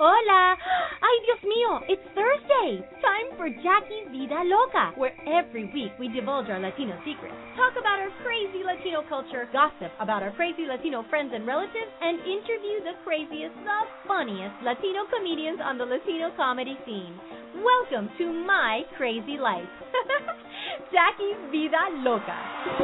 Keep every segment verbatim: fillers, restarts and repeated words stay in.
Hola! Ay, Dios mío, it's Thursday! Time for Jackie's Vida Loca, where every week we divulge our Latino secrets, talk about our crazy Latino culture, gossip about our crazy Latino friends and relatives, and interview the craziest, the funniest Latino comedians on the Latino comedy scene. Welcome to my crazy life. Jackie's Vida Loca.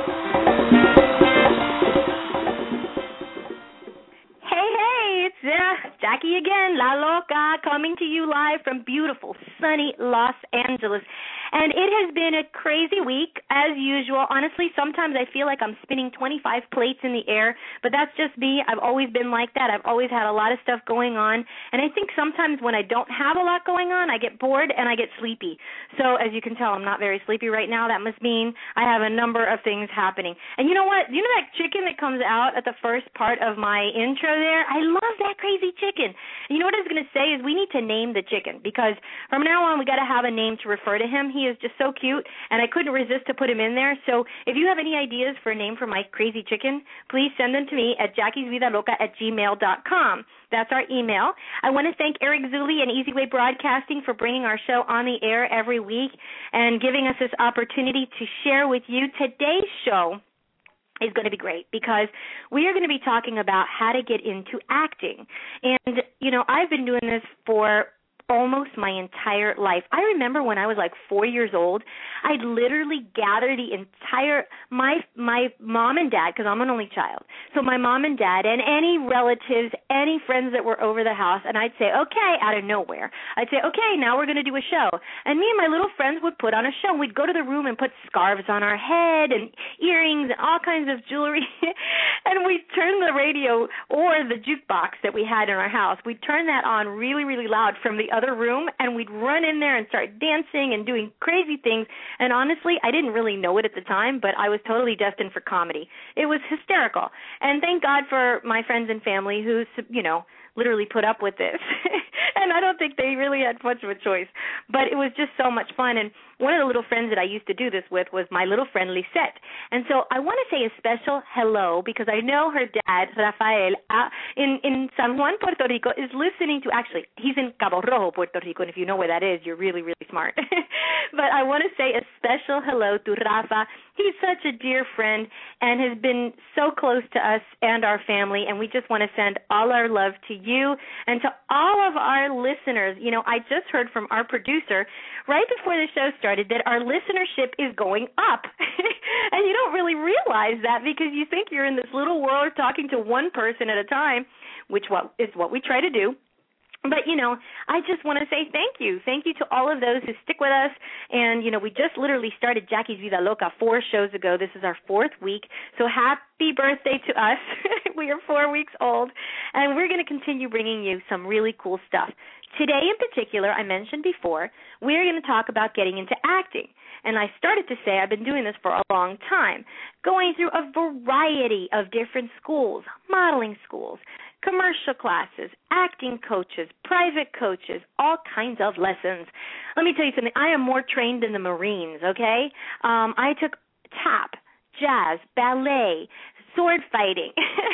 Hey, hey, it's uh, Jackie again, La Loca, coming to you live from beautiful, sunny Los Angeles. And it has been a crazy week, as usual. Honestly, sometimes I feel like I'm spinning twenty-five plates in the air, but that's just me. I've always been like that. I've always had a lot of stuff going on. And I think sometimes when I don't have a lot going on, I get bored and I get sleepy. So as you can tell, I'm not very sleepy right now. That must mean I have a number of things happening. And you know what? You know that chicken that comes out at the first part of my intro there? I love that crazy chicken. You know what I was going to say is we need to name the chicken, because from now on we got to have a name to refer to him. He is just so cute, and I couldn't resist to put him in there. So if you have any ideas for a name for my crazy chicken, please send them to me at jackiesvidaloca at gmail dot com. That's our email. I want to thank Eric Zulli and Easy Way Broadcasting for bringing our show on the air every week and giving us this opportunity to share with you. Today's show is going to be great because we are going to be talking about how to get into acting. And, you know, I've been doing this for almost my entire life. I remember when I was like four years old, I'd literally gather the entire, my my mom and dad, because I'm an only child, so my mom and dad and any relatives, any friends that were over the house, and I'd say, okay, out of nowhere, I'd say, okay, now we're going to do a show. And me and my little friends would put on a show. We'd go to the room and put scarves on our head and earrings and all kinds of jewelry, and we'd turn the radio or the jukebox that we had in our house, we'd turn that on really, really loud from the other room, and we'd run in there and start dancing and doing crazy things. And honestly, I didn't really know it at the time, but I was totally destined for comedy. It was hysterical. And thank God for my friends and family who, you know, literally put up with this. And I don't think they really had much of a choice. But it was just so much fun. And one of the little friends that I used to do this with was my little friend Lisette. And so I want to say a special hello because I know her dad, Rafael, uh, in, in San Juan, Puerto Rico, is listening to, actually, he's in Cabo Rojo, Puerto Rico, and if you know where that is, you're really, really smart. But I want to say a special hello to Rafa. He's such a dear friend and has been so close to us and our family, and we just want to send all our love to you and to all of our listeners. You know, I just heard from our producer right before the show started that our listenership is going up. And you don't really realize that because you think you're in this little world talking to one person at a time, which what is what we try to do. But, you know, I just want to say thank you. Thank you to all of those who stick with us. And, you know, we just literally started Jackie's Vida Loca four shows ago. This is our fourth week. So happy birthday to us. We are four weeks old. And we're going to continue bringing you some really cool stuff. Today in particular, I mentioned before, we're going to talk about getting into acting. And I started to say I've been doing this for a long time, going through a variety of different schools, modeling schools, commercial classes, acting coaches, private coaches, all kinds of lessons. Let me tell you something. I am more trained than the Marines, okay? Um, I took tap, jazz, ballet, sword fighting.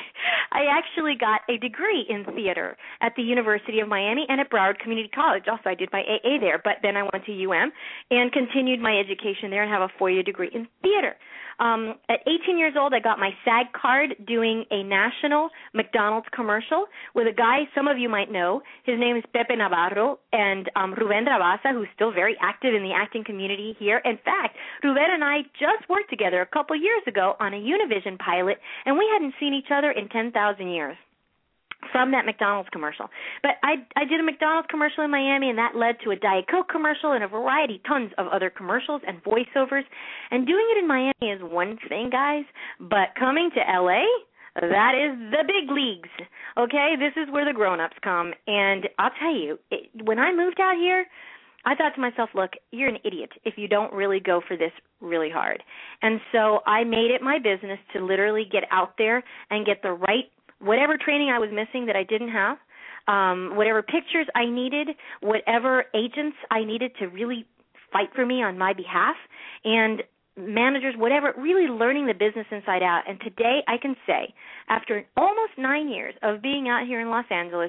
I actually got a degree in theater at the University of Miami and at Broward Community College. Also, I did my A A there, but then I went to U M and continued my education there and have a four-year degree in theater. Um, at eighteen years old, I got my SAG card doing a national McDonald's commercial with a guy some of you might know. His name is Pepe Navarro and um, Ruben Rabasa, who's still very active in the acting community here. In fact, Ruben and I just worked together a couple years ago on a Univision pilot, and we hadn't seen each other in ten thousand years from that McDonald's commercial. But I, I did a McDonald's commercial in Miami, and that led to a Diet Coke commercial and a variety, tons of other commercials and voiceovers. And doing it in Miami is one thing, guys, but coming to L A, that is the big leagues, okay? This is where the grown-ups come. And I'll tell you, it, when I moved out here, I thought to myself, look, you're an idiot if you don't really go for this really hard. And so I made it my business to literally get out there and get the right whatever training I was missing that I didn't have, um, whatever pictures I needed, whatever agents I needed to really fight for me on my behalf, and managers, whatever, really learning the business inside out. And today I can say, after almost nine years of being out here in Los Angeles,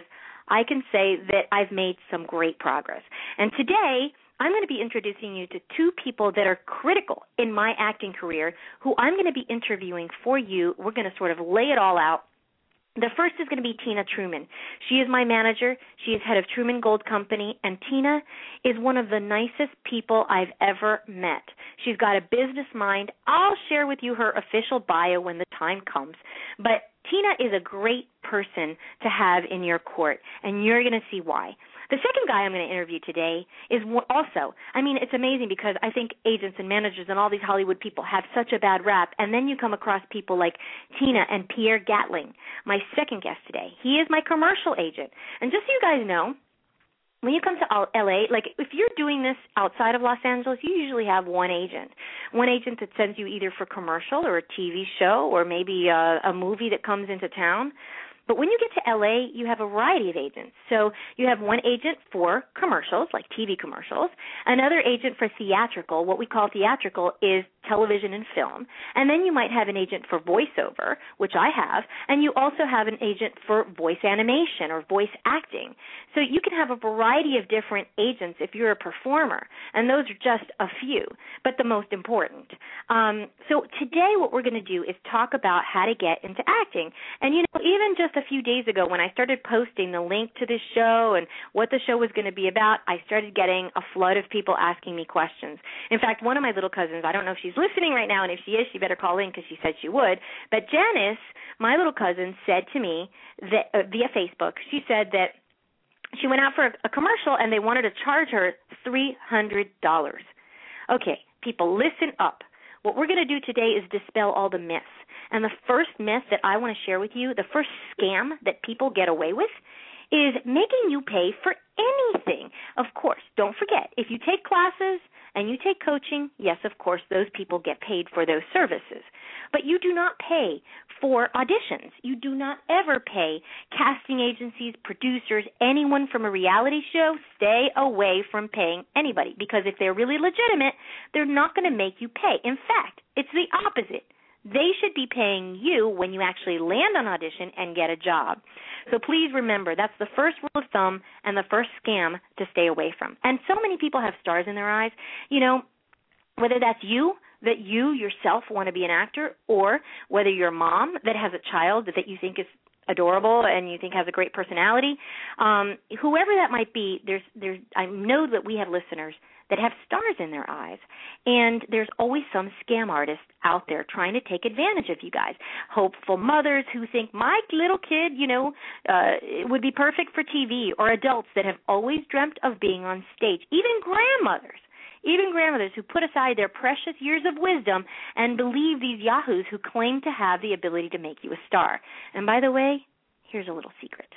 I can say that I've made some great progress. And today, I'm going to be introducing you to two people that are critical in my acting career who I'm going to be interviewing for you. We're going to sort of lay it all out. The first is going to be Tina Truman. She is my manager. She is head of Truman Gold Company, and Tina is one of the nicest people I've ever met. She's got a business mind. I'll share with you her official bio when the time comes. But Tina is a great person to have in your court, and you're going to see why. The second guy I'm going to interview today is also, I mean, it's amazing because I think agents and managers and all these Hollywood people have such a bad rap, and then you come across people like Tina and Pierre Gatling, my second guest today. He is my commercial agent. And just so you guys know, when you come to L A, like if you're doing this outside of Los Angeles, you usually have one agent. One agent that sends you either for commercial or a T V show or maybe a, a movie that comes into town. But when you get to L A, you have a variety of agents. So you have one agent for commercials, like T V commercials, another agent for theatrical. What we call theatrical is television and film. And then you might have an agent for voiceover, which I have, and you also have an agent for voice animation or voice acting. So you can have a variety of different agents if you're a performer, and those are just a few, but the most important. Um, so today what we're going to do is talk about how to get into acting. And, you know, even just a few days ago when I started posting the link to this show and what the show was going to be about, I started getting a flood of people asking me questions. In fact, one of my little cousins, I don't know if she's listening right now, and if she is, she better call in because she said she would, but Janice, my little cousin, said to me that uh, via Facebook, she said that she went out for a, a commercial and they wanted to charge her three hundred dollars. Okay, people, listen up. What we're going to do today is dispel all the myths. And the first myth that I want to share with you, the first scam that people get away with, is making you pay for anything. Of course, don't forget, if you take classes and you take coaching, yes, of course, those people get paid for those services. But you do not pay for auditions. You do not ever pay casting agencies, producers, anyone from a reality show. Stay away from paying anybody, because if they're really legitimate, they're not going to make you pay. In fact, it's the opposite. They should be paying you when you actually land on audition and get a job. So please remember, that's the first rule of thumb and the first scam to stay away from. And so many people have stars in their eyes. You know, whether that's you, that you yourself want to be an actor, or whether you're a mom that has a child that you think is adorable and you think has a great personality, um, whoever that might be, there's, there's, I know that we have listeners that have stars in their eyes, and there's always some scam artist out there trying to take advantage of you guys. Hopeful mothers who think my little kid, you know, uh, would be perfect for T V, or adults that have always dreamt of being on stage, even grandmothers. Even grandmothers who put aside their precious years of wisdom and believe these yahoos who claim to have the ability to make you a star. And by the way, here's a little secret.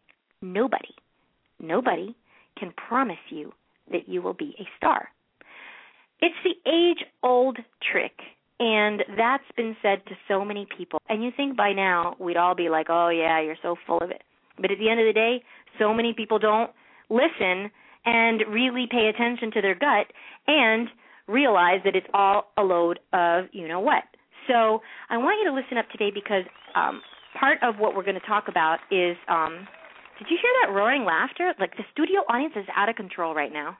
Nobody, nobody can promise you that you will be a star. It's the age-old trick, and that's been said to so many people. And you think by now we'd all be like, oh, yeah, you're so full of it. But at the end of the day, so many people don't listen and really pay attention to their gut and realize that it's all a load of you-know-what. So I want you to listen up today, because um, part of what we're going to talk about is um, – did you hear that roaring laughter? Like, the studio audience is out of control right now.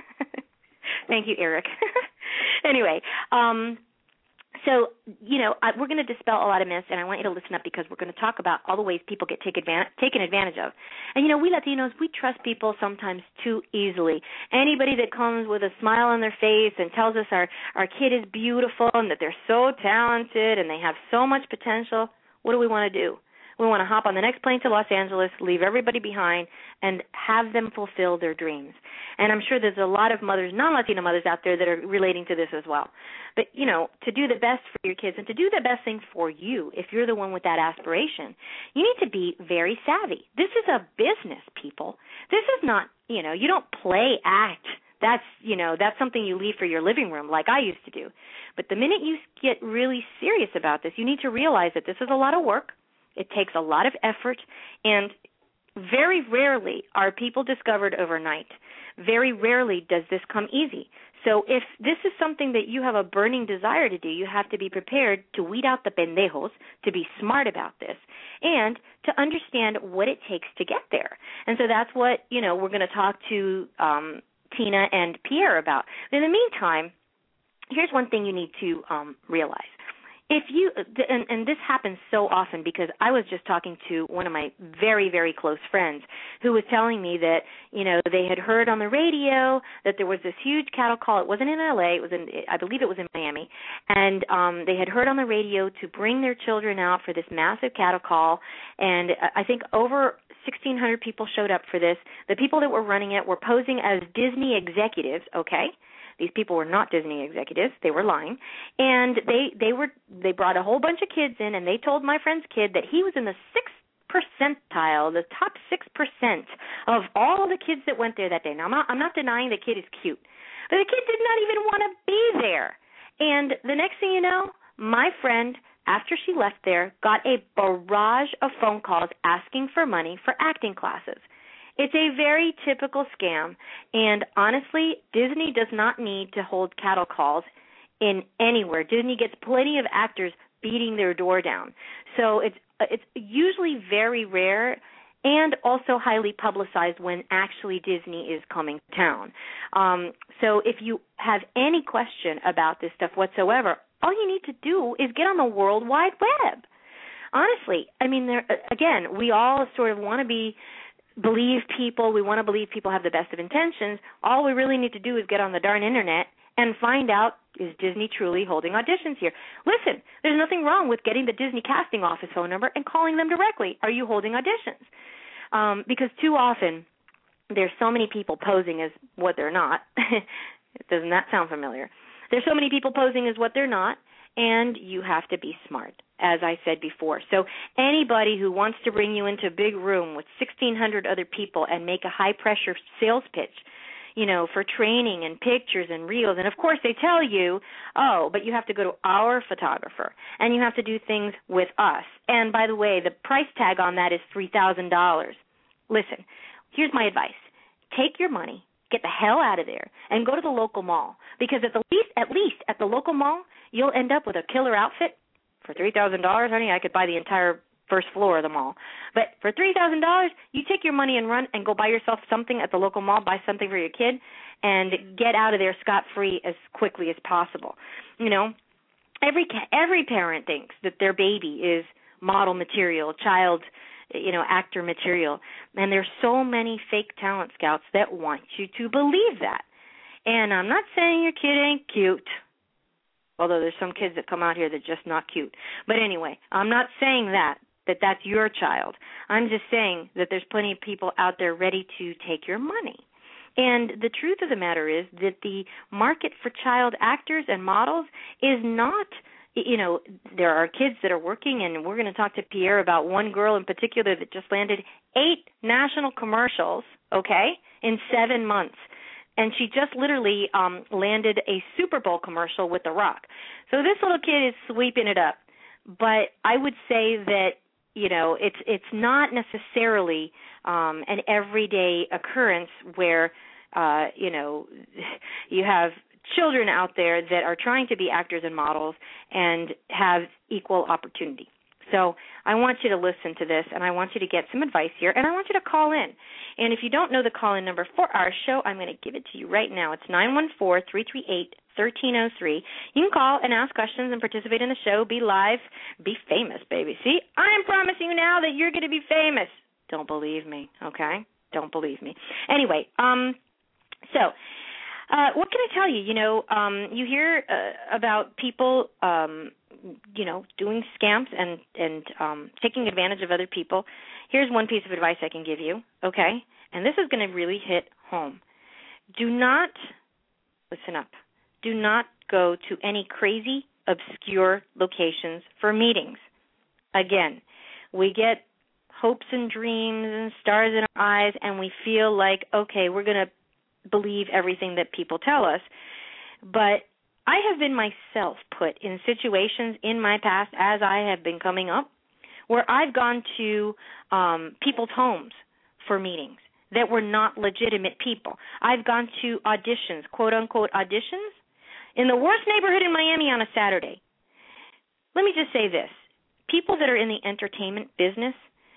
Thank you, Eric. Anyway, um, so, you know, I, we're going to dispel a lot of myths, and I want you to listen up, because we're going to talk about all the ways people get take advan- taken advantage of. And, you know, we Latinos, we trust people sometimes too easily. Anybody that comes with a smile on their face and tells us our, our kid is beautiful and that they're so talented and they have so much potential, what do we want to do? We want to hop on the next plane to Los Angeles, leave everybody behind, and have them fulfill their dreams. And I'm sure there's a lot of mothers, non-Latino mothers out there that are relating to this as well. But, you know, to do the best for your kids and to do the best thing for you, if you're the one with that aspiration, you need to be very savvy. This is a business, people. This is not, you know, you don't play act. That's, you know, that's something you leave for your living room like I used to do. But the minute you get really serious about this, you need to realize that this is a lot of work. It takes a lot of effort, and Very rarely are people discovered overnight. Very rarely does this come easy. So if this is something that you have a burning desire to do, you have to be prepared to weed out the pendejos, to be smart about this, and to understand what it takes to get there. And so that's what, you know, we're going to talk to um, Tina and Pierre about. In the meantime, here's one thing you need to um, realize. If you, and, and this happens so often because I was just talking to one of my very, very close friends who was telling me that, you know, they had heard on the radio that there was this huge cattle call. It wasn't in L A. It was in, I believe it was in Miami. And um, they had heard on the radio to bring their children out for this massive cattle call. And I think over sixteen hundred people showed up for this. The people that were running it were posing as Disney executives, okay? These people were not Disney executives. They were lying. And they they were they brought a whole bunch of kids in, and they told my friend's kid that he was in the sixth percentile, the top six percent of all the kids that went there that day. Now, I'm not, I'm not denying the kid is cute, but the kid did not even want to be there. And the next thing you know, my friend, after she left there, got a barrage of phone calls asking for money for acting classes. It's a very typical scam, and honestly, Disney does not need to hold cattle calls in anywhere. Disney gets plenty of actors beating their door down. So it's it's usually very rare and also highly publicized when actually Disney is coming to town. Um, so if you have any question about this stuff whatsoever, all you need to do is get on the World Wide Web. Honestly, I mean, there, again, we all sort of want to be believe people. We want to believe people have the best of intentions. All we really need to do is get on the darn Internet and find out, is Disney truly holding auditions here? Listen, there's nothing wrong with getting the Disney casting office phone number and calling them directly. Are you holding auditions? Um, because too often there's so many people posing as what they're not. Doesn't that sound familiar? There's so many people posing as what they're not, and you have to be smart, as I said before. So anybody who wants to bring you into a big room with sixteen hundred other people and make a high-pressure sales pitch, you know, for training and pictures and reels, and of course they tell you, oh, but you have to go to our photographer, and you have to do things with us. And by the way, the price tag on that is three thousand dollars. Listen, here's my advice. Take your money, get the hell out of there, and go to the local mall, because at the least, at least at the local mall, you'll end up with a killer outfit. For three thousand dollars, honey, I could buy the entire first floor of the mall. But for three thousand dollars, you take your money and run and go buy yourself something at the local mall, buy something for your kid, and get out of there scot-free as quickly as possible. You know, every every parent thinks that their baby is model material, child, you know, actor material. And there's so many fake talent scouts that want you to believe that. And I'm not saying your kid ain't cute, although there's some kids that come out here that are just not cute. But anyway, I'm not saying that, that that's your child. I'm just saying that there's plenty of people out there ready to take your money. And the truth of the matter is that the market for child actors and models is not, you know, there are kids that are working, and we're going to talk to Pierre about one girl in particular that just landed eight national commercials, okay, in seven months. And she just literally um, landed a Super Bowl commercial with The Rock. So this little kid is sweeping it up. But I would say that, you know, it's it's not necessarily um, an everyday occurrence where, uh, you know, you have children out there that are trying to be actors and models and have equal opportunity. So I want you to listen to this, and I want you to get some advice here, and I want you to call in. And if you don't know the call-in number for our show, I'm going to give it to you right now. It's nine one four, three three eight, one three zero three. You can call and ask questions and participate in the show. Be live. Be famous, baby. See, I'm promising you now that you're going to be famous. Don't believe me, okay? Don't believe me. Anyway, um, so uh, what can I tell you? You know, um, you hear uh, about people um, – you know, doing scams and, and um, taking advantage of other people. Here's one piece of advice I can give you, okay? And this is going to really hit home. Do not, listen up, do not go to any crazy, obscure locations for meetings. Again, we get hopes and dreams and stars in our eyes, and we feel like, okay, we're going to believe everything that people tell us. But I have been myself put in situations in my past as I have been coming up where I've gone to um, people's homes for meetings that were not legitimate people. I've gone to auditions, quote-unquote auditions, in the worst neighborhood in Miami on a Saturday. Let me just say this. People that are in the entertainment business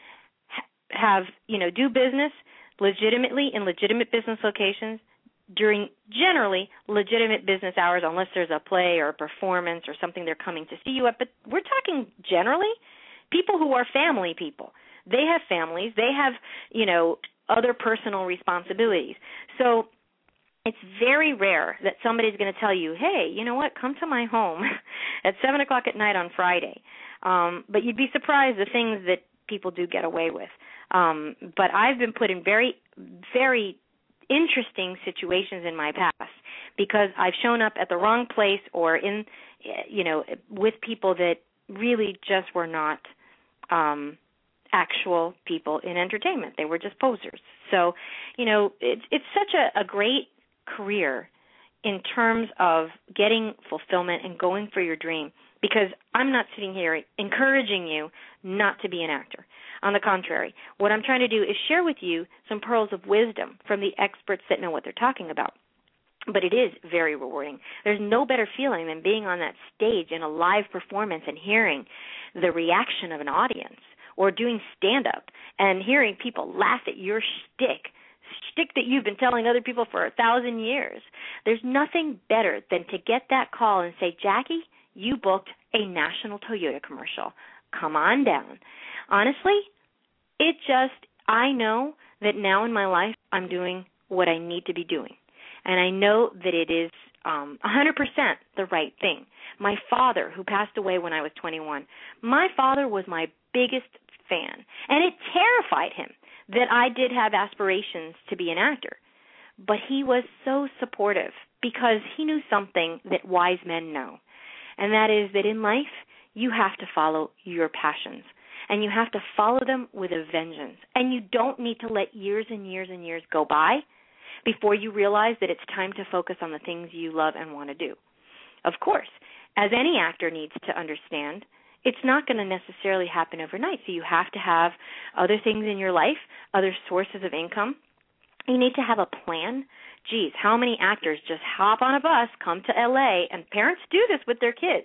have, you know, do business legitimately in legitimate business locations during generally legitimate business hours, unless there's a play or a performance or something they're coming to see you at. But we're talking generally people who are family people. They have families. They have, you know, other personal responsibilities. So it's very rare that somebody's going to tell you, hey, you know what, come to my home at seven o'clock at night on Friday. Um, but you'd be surprised the things that people do get away with. Um, but I've been put in very, very interesting situations in my past because I've shown up at the wrong place or in, you know, with people that really just were not um, actual people in entertainment. They were just posers. So, you know, it's it's such a, a great career in terms of getting fulfillment and going for your dream, because I'm not sitting here encouraging you not to be an actor. On the contrary, what I'm trying to do is share with you some pearls of wisdom from the experts that know what they're talking about. But it is very rewarding. There's no better feeling than being on that stage in a live performance and hearing the reaction of an audience, or doing stand-up and hearing people laugh at your shtick, shtick that you've been telling other people for a thousand years. There's nothing better than to get that call and say, Jackie, you booked a national Toyota commercial. Come on down. Honestly, it just, I know that now in my life I'm doing what I need to be doing. And I know that it is um, one hundred percent the right thing. My father, who passed away when I was twenty-one, my father was my biggest fan. And it terrified him that I did have aspirations to be an actor. But he was so supportive because he knew something that wise men know. And that is that in life, you have to follow your passions. And you have to follow them with a vengeance. And you don't need to let years and years and years go by before you realize that it's time to focus on the things you love and want to do. Of course, as any actor needs to understand, it's not going to necessarily happen overnight. So you have to have other things in your life, other sources of income. You need to have a plan. Geez, how many actors just hop on a bus, come to L A, and parents do this with their kids,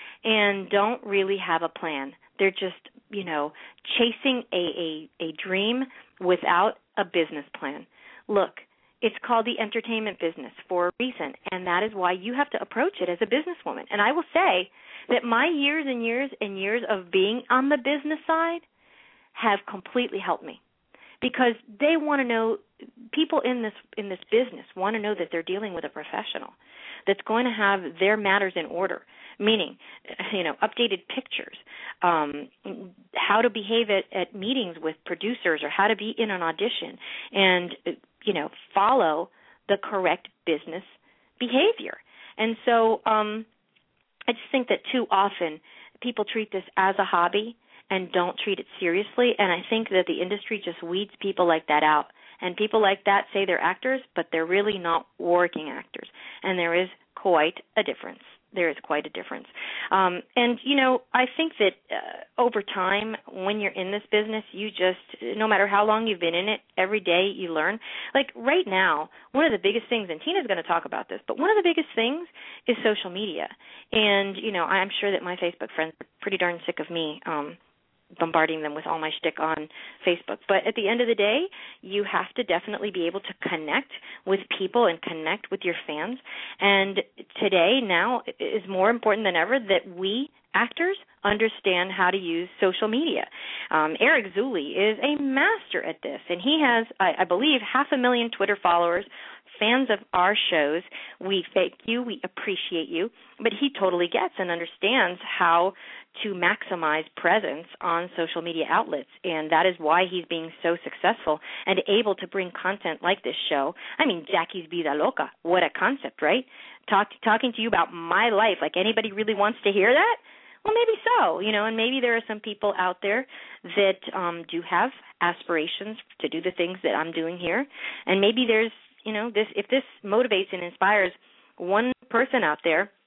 and don't really have a plan. They're just, you know, chasing a, a, a dream without a business plan. Look, it's called the entertainment business for a reason, and that is why you have to approach it as a businesswoman. And I will say that my years and years and years of being on the business side have completely helped me, because they want to know, people in this in this business want to know that they're dealing with a professional that's going to have their matters in order, meaning, you know, updated pictures, um, how to behave at, at meetings with producers, or how to be in an audition, and, you know, follow the correct business behavior. And so um, I just think that too often people treat this as a hobby and don't treat it seriously, and I think that the industry just weeds people like that out. And people like that say they're actors, but they're really not working actors. And there is quite a difference. There is quite a difference. Um, and, you know, I think that uh, over time, when you're in this business, you just, no matter how long you've been in it, every day you learn. Like right now, one of the biggest things, and Tina's going to talk about this, but one of the biggest things is social media. And, you know, I'm sure that my Facebook friends are pretty darn sick of me um bombarding them with all my shtick on Facebook. But at the end of the day, you have to definitely be able to connect with people and connect with your fans. And today, now, is more important than ever that we actors understand how to use social media. Um, Eric Zuley is a master at this, and he has, I, I believe, half a million Twitter followers, fans of our shows. We thank you, we appreciate you, but he totally gets and understands how to maximize presence on social media outlets, and that is why he's being so successful and able to bring content like this show. I mean, Jackie's Vida Loca, what a concept, right? Talk, talking to you about my life, like anybody really wants to hear that? Well, maybe so, you know, and maybe there are some people out there that um, do have aspirations to do the things that I'm doing here, and maybe there's, you know, this if this motivates and inspires one person out there,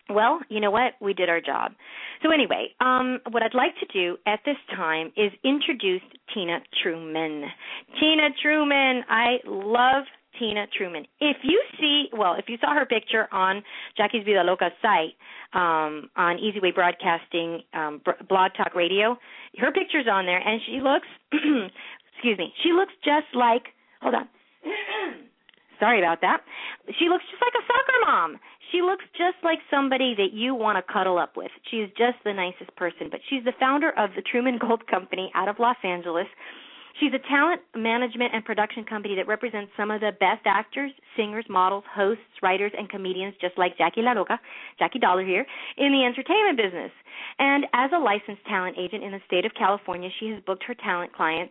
Well, you know what? We did our job. So anyway, um, what I'd like to do at this time is introduce Tina Truman. Tina Truman, I love Tina Truman. If you see, well, if you saw her picture on Jackie's Vida Loca's site, um, on Easy Way Broadcasting, um, Blog Talk Radio, her picture's on there, and she looks, excuse me, she looks just like, hold on. Sorry about that. She looks just like a soccer mom. She looks just like somebody that you want to cuddle up with. She's just the nicest person. But she's the founder of the Truman Gold Company out of Los Angeles. She's a talent management and production company that represents some of the best actors, singers, models, hosts, writers, and comedians, just like Jackie La Loca, Jackie Dollar here, in the entertainment business. And as a licensed talent agent in the state of California, she has booked her talent clients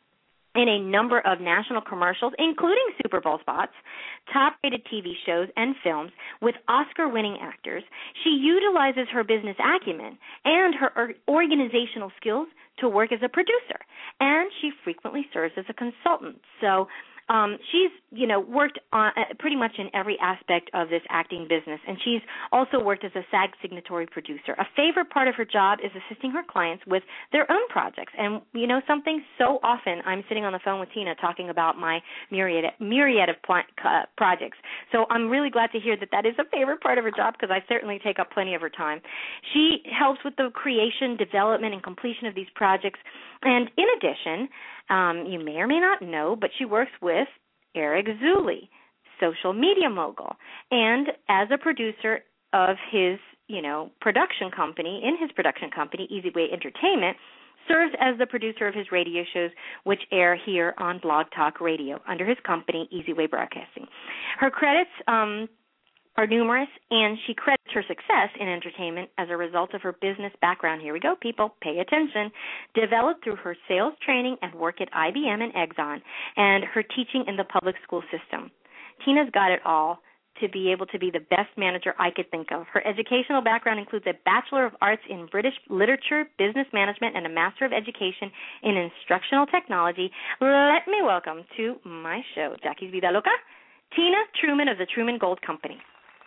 in a number of national commercials, including Super Bowl spots, top-rated T V shows and films with Oscar-winning actors. She utilizes her business acumen and her organizational skills to work as a producer, and she frequently serves as a consultant. So Um, she's, you know, worked on uh, pretty much in every aspect of this acting business, and she's also worked as a SAG signatory producer. A favorite part of her job is assisting her clients with their own projects. And, you know, something so often I'm sitting on the phone with Tina talking about my myriad, myriad of pl- uh, projects. So I'm really glad to hear that that is a favorite part of her job, because I certainly take up plenty of her time. She helps with the creation, development, and completion of these projects. And in addition, Um, you may or may not know, but she works with Eric Zuley, social media mogul, and as a producer of his, you know, production company, in his production company, Easy Way Entertainment, serves as the producer of his radio shows, which air here on Blog Talk Radio under his company, Easy Way Broadcasting. Her credits um, are numerous, and she credits her success in entertainment as a result of her business background. Here we go, people. Pay attention. Developed through her sales training and work at I B M and Exxon, and her teaching in the public school system. Tina's got it all to be able to be the best manager I could think of. Her educational background includes a Bachelor of Arts in British Literature, Business Management, and a Master of Education in Instructional Technology. Let me welcome to my show, Jackie's Vida Loca, Tina Truman of the Truman Gold Company.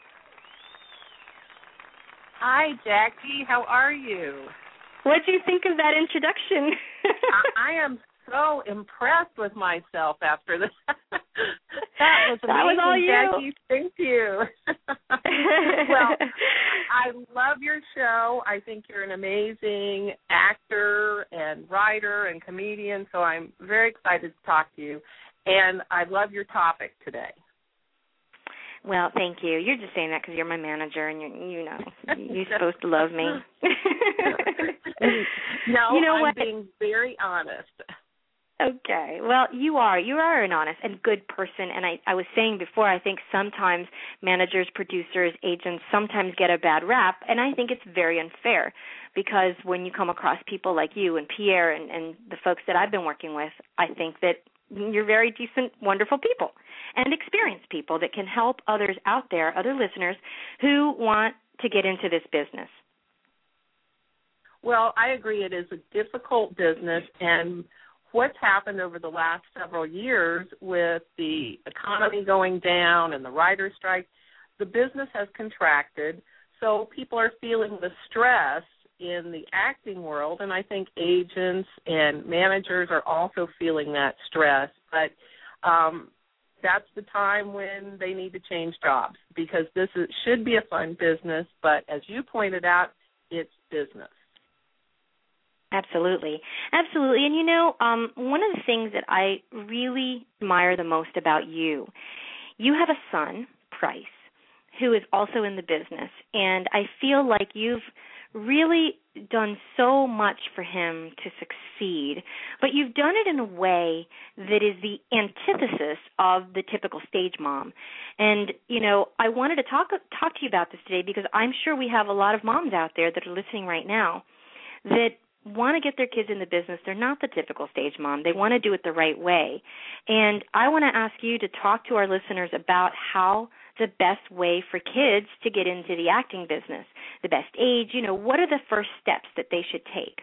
Hi, Jackie. How are you? What do you think of that introduction? I, I am so impressed with myself after this. That was amazing, that was all you. Jackie. Thank you. Well, I love your show. I think you're an amazing actor and writer and comedian, so I'm very excited to talk to you. And I love your topic today. Well, thank you. You're just saying that because you're my manager, and you're, you know, you're supposed to love me. No, you know I'm what? being very honest. Okay. Well, you are. You are an honest and good person. And I, I was saying before, I think sometimes managers, producers, agents sometimes get a bad rap, and I think it's very unfair, because when you come across people like you and Pierre and, and the folks that I've been working with, I think that you're very decent, wonderful people and experienced people that can help others out there, other listeners who want to get into this business. Well, I agree. It is a difficult business, and what's happened over the last several years with the economy going down and the writer's strike, the business has contracted, so people are feeling the stress in the acting world, and I think agents and managers are also feeling that stress. But um, that's the time when they need to change jobs, because this is, should be a fun business, but as you pointed out, it's business. Absolutely. Absolutely. And, you know, um, one of the things that I really admire the most about you, you have a son, Price, who is also in the business, and I feel like you've really done so much for him to succeed, but you've done it in a way that is the antithesis of the typical stage mom. And, you know, I wanted to talk talk to you about this today, because I'm sure we have a lot of moms out there that are listening right now that want to get their kids in the business. They're not the typical stage mom. They want to do it the right way. And I want to ask you to talk to our listeners about how the best way for kids to get into the acting business, the best age, you know, what are the first steps that they should take?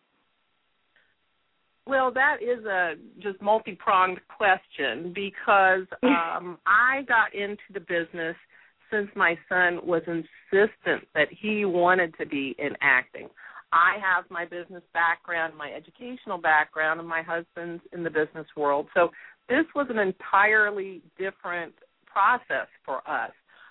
Well, that is a just multi-pronged question, because um, I got into the business since my son was insistent that he wanted to be in acting. I have my business background, my educational background, and my husband's in the business world. So this was an entirely different process for us.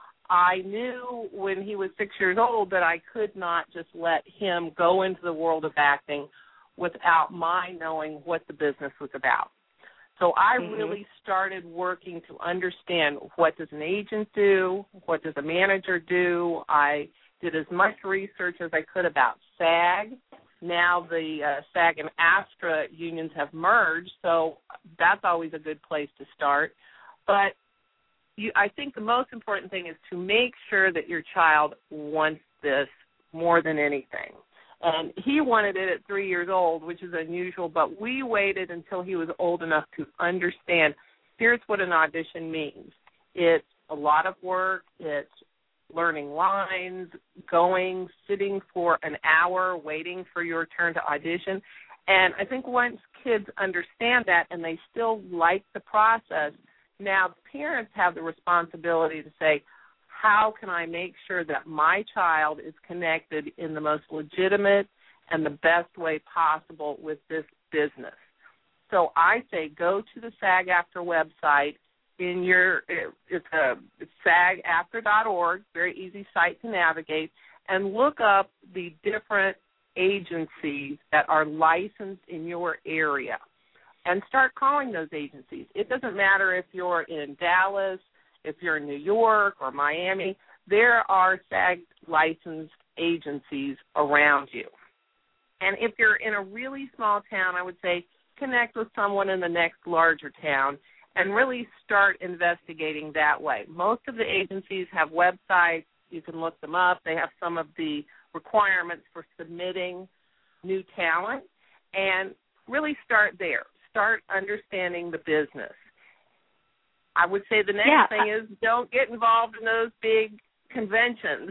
I knew when he was six years old that I could not just let him go into the world of acting without my knowing what the business was about. So I mm-hmm. really started working to understand, what does an agent do? What does a manager do? I did as much research as I could about SAG. Now the uh, SAG and ASTRA unions have merged, so that's always a good place to start. But you, I think the most important thing is to make sure that your child wants this more than anything. And he wanted it at three years old, which is unusual, but we waited until he was old enough to understand, here's what an audition means. It's a lot of work. It's learning lines, going, sitting for an hour, waiting for your turn to audition. And I think once kids understand that and they still like the process, now the parents have the responsibility to say, how can I make sure that my child is connected in the most legitimate and the best way possible with this business? So I say go to the SAG-AFTRA website. In your, it's a it's sag after dot org, very easy site to navigate, and look up the different agencies that are licensed in your area, and start calling those agencies. It doesn't matter if you're in Dallas, if you're in New York or Miami, there are SAG licensed agencies around you. And if you're in a really small town, I would say connect with someone in the next larger town and really start investigating that way. Most of the agencies have websites. You can look them up. They have some of the requirements for submitting new talent, and really start there. Start understanding the business. I would say the next yeah. thing is don't get involved in those big conventions.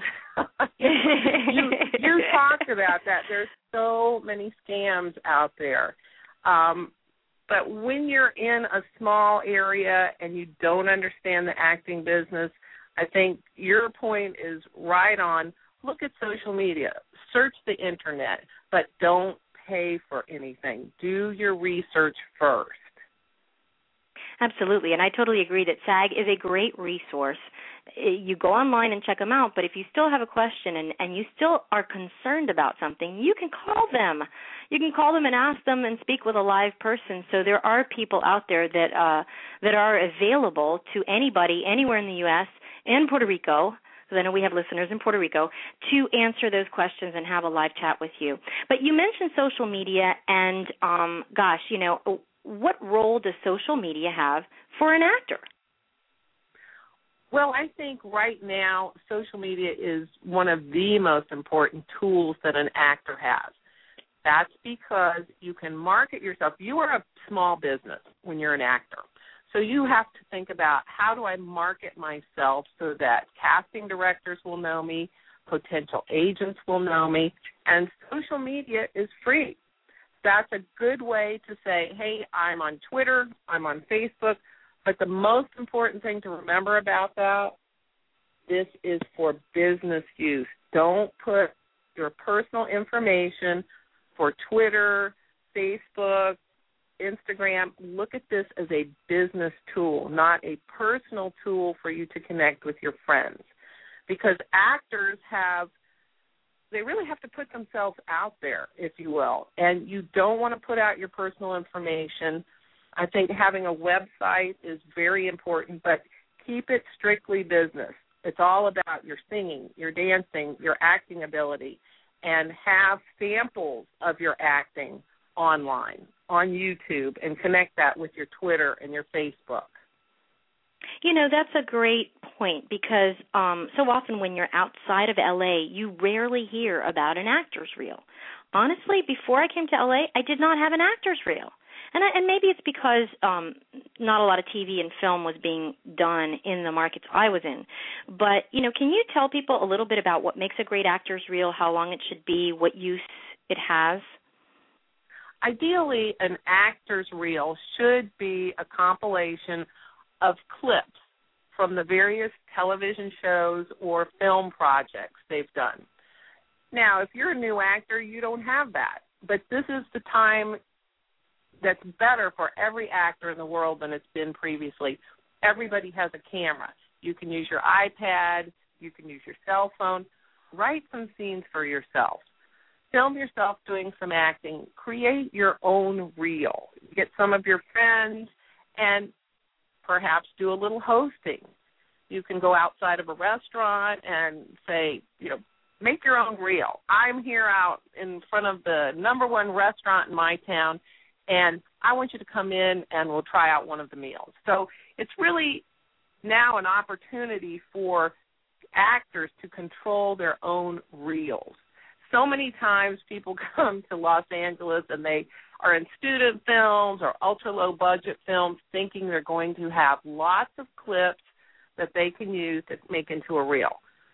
you, you talked about that. There's so many scams out there. Um, But when you're in a small area and you don't understand the acting business, I think your point is right on. Look at social media. Search the Internet, but don't pay for anything. Do your research first. Absolutely, and I totally agree that SAG is a great resource. You go online and check them out, but if you still have a question and, and you still are concerned about something, you can call them. You can call them and ask them and speak with a live person. So there are people out there that uh, that are available to anybody anywhere in the U S and Puerto Rico, because I know we have listeners in Puerto Rico, to answer those questions and have a live chat with you. But you mentioned social media, and um, gosh, you know, what role does social media have for an actor? Well, I think right now social media is one of the most important tools that an actor has. That's because you can market yourself. You are a small business when you're an actor. So you have to think about, how do I market myself so that casting directors will know me, potential agents will know me, and social media is free. That's a good way to say, hey, I'm on Twitter, I'm on Facebook, but the most important thing to remember about that, this is for business use. Don't put your personal information for Twitter, Facebook, Instagram. Look at this as a business tool, not a personal tool for you to connect with your friends. Because actors have, they really have to put themselves out there, if you will, and you don't want to put out your personal information. I think having a website is very important, but keep it strictly business. It's all about your singing, your dancing, your acting ability, and have samples of your acting online, on YouTube, and connect that with your Twitter and your Facebook. You know, that's a great point, because um, so often when you're outside of L A, you rarely hear about an actor's reel. Honestly, before I came to L A, I did not have an actor's reel. And, I, and maybe it's because um, not a lot of T V and film was being done in the markets I was in. But, you know, can you tell people a little bit about what makes a great actor's reel, how long it should be, what use it has? Ideally, an actor's reel should be a compilation of clips from the various television shows or film projects they've done. Now, if you're a new actor, you don't have that. But this is the time that's better for every actor in the world than it's been previously. Everybody has a camera. You can use your iPad. You can use your cell phone. Write some scenes for yourself. Film yourself doing some acting. Create your own reel. Get some of your friends and perhaps do a little hosting. You can go outside of a restaurant and say, you know, make your own reel. I'm here out in front of the number one restaurant in my town, and I want you to come in and we'll try out one of the meals. So it's really now an opportunity for actors to control their own reels. So many times people come to Los Angeles and they are in student films or ultra-low budget films thinking they're going to have lots of clips that they can use to make into a reel.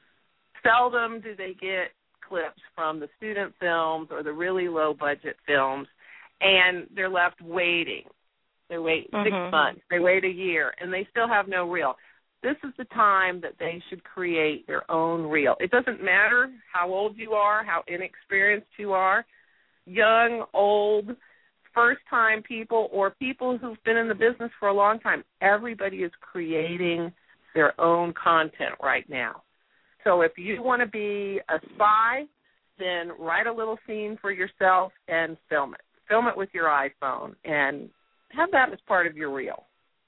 Seldom do they get clips from the student films or the really low-budget films, and they're left waiting. They wait mm-hmm. six months. They wait a year, and they still have no reel. This is the time that they should create their own reel. It doesn't matter how old you are, how inexperienced you are, young, old, first-time people, or people who've been in the business for a long time. Everybody is creating their own content right now. So if you want to be a spy, then write a little scene for yourself and film it. Film it with your iPhone and have that as part of your reel.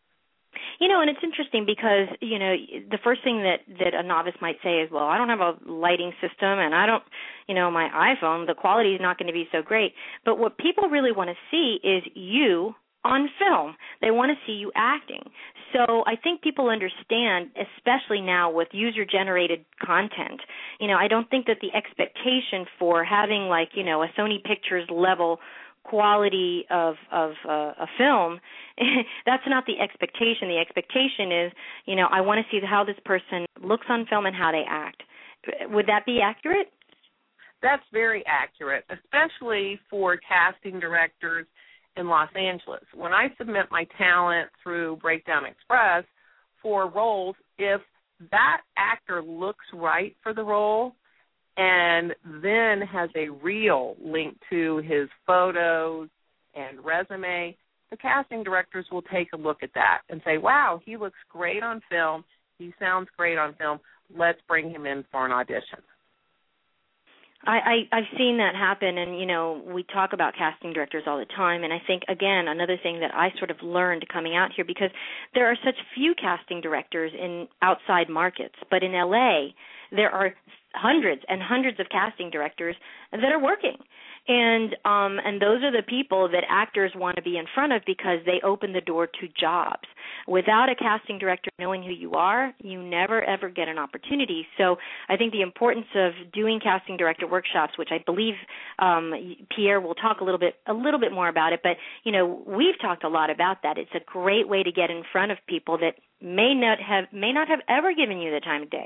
You know, and it's interesting because, you know, the first thing that, that a novice might say is, well, I don't have a lighting system and I don't, you know, my iPhone, the quality is not going to be so great. But what people really want to see is you on film. They want to see you acting. So I think people understand, especially now with user-generated content, you know, I don't think that the expectation for having like, you know, a Sony Pictures level quality of of uh, a film, that's not the expectation. The expectation is, you know, I want to see how this person looks on film and how they act. Would that be accurate? That's very accurate, especially for casting directors in Los Angeles. When I submit my talent through Breakdown Express for roles, if that actor looks right for the role and then has a reel linked to his photos and resume, the casting directors will take a look at that and say, wow, he looks great on film, he sounds great on film, let's bring him in for an audition. I, I, I've seen that happen, and, you know, we talk about casting directors all the time, and I think, again, another thing that I sort of learned coming out here, because there are such few casting directors in outside markets, but in L A there are hundreds and hundreds of casting directors that are working. And um, and those are the people that actors want to be in front of because they open the door to jobs. Without a casting director knowing who you are, you never, ever get an opportunity. So I think the importance of doing casting director workshops, which I believe um, Pierre will talk a little bit a little bit more about it, but, you know, we've talked a lot about that. It's a great way to get in front of people that may not have may not have ever given you the time of day.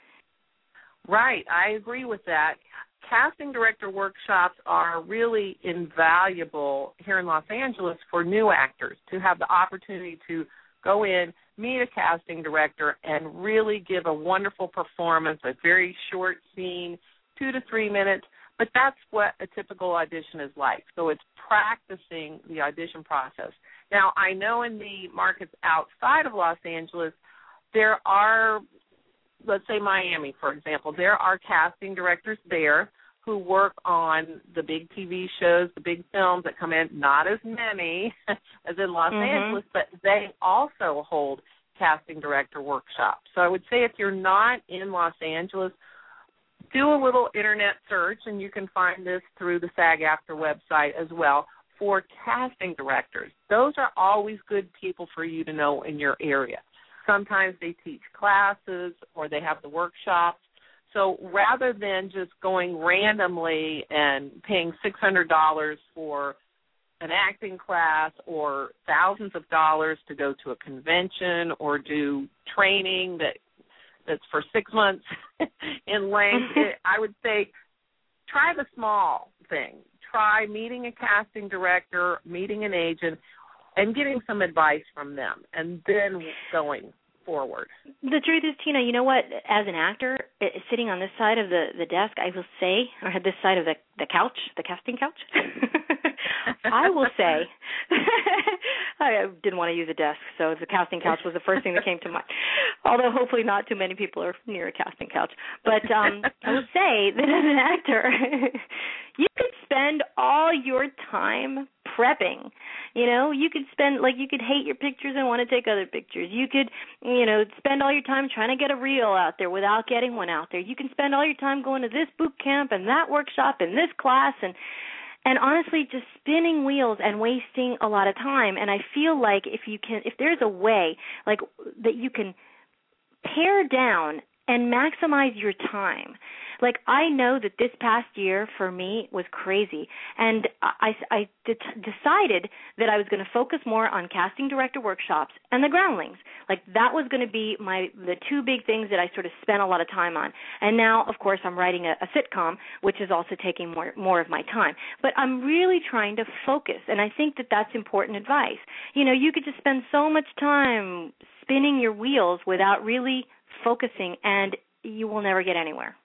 Right, I agree with that. Casting director workshops are really invaluable here in Los Angeles for new actors to have the opportunity to go in, meet a casting director, and really give a wonderful performance, a very short scene, two to three minutes, but that's what a typical audition is like. So it's practicing the audition process. Now, I know in the markets outside of Los Angeles, there are, let's say Miami, for example, there are casting directors there who work on the big T V shows, the big films that come in, not as many as in Los mm-hmm. Angeles, but they also hold casting director workshops. So I would say if you're not in Los Angeles, do a little internet search, and you can find this through the SAG-AFTRA website as well, for casting directors. Those are always good people for you to know in your area. Sometimes they teach classes or they have the workshops. So rather than just going randomly and paying six hundred dollars for an acting class or thousands of dollars to go to a convention or do training that that's for six months in length, I would say try the small thing. Try meeting a casting director, meeting an agent, and getting some advice from them, and then going forward. The truth is, Tina, you know what? As an actor, it, sitting on this side of the, the desk, I will say, or this side of the, the couch, the casting couch, I will say, I didn't want to use a desk, so the casting couch was the first thing that came to mind, although hopefully not too many people are near a casting couch. But um, I will say that as an actor, you could spend all your time prepping. You know, you could spend, like, you could hate your pictures and want to take other pictures. You could, you know, spend all your time trying to get a reel out there without getting one out there. You can spend all your time going to this boot camp and that workshop and this class and and honestly just spinning wheels and wasting a lot of time. And I feel like if you can, if there's a way, like, that you can pare down and maximize your time. Like, I know that this past year for me was crazy, and I, I de- decided that I was going to focus more on casting director workshops and the groundlings. Like, that was going to be my the two big things that I sort of spent a lot of time on. And now, of course, I'm writing a, a sitcom, which is also taking more more of my time. But I'm really trying to focus, and I think that that's important advice. You know, you could just spend so much time spinning your wheels without really focusing, and you will never get anywhere.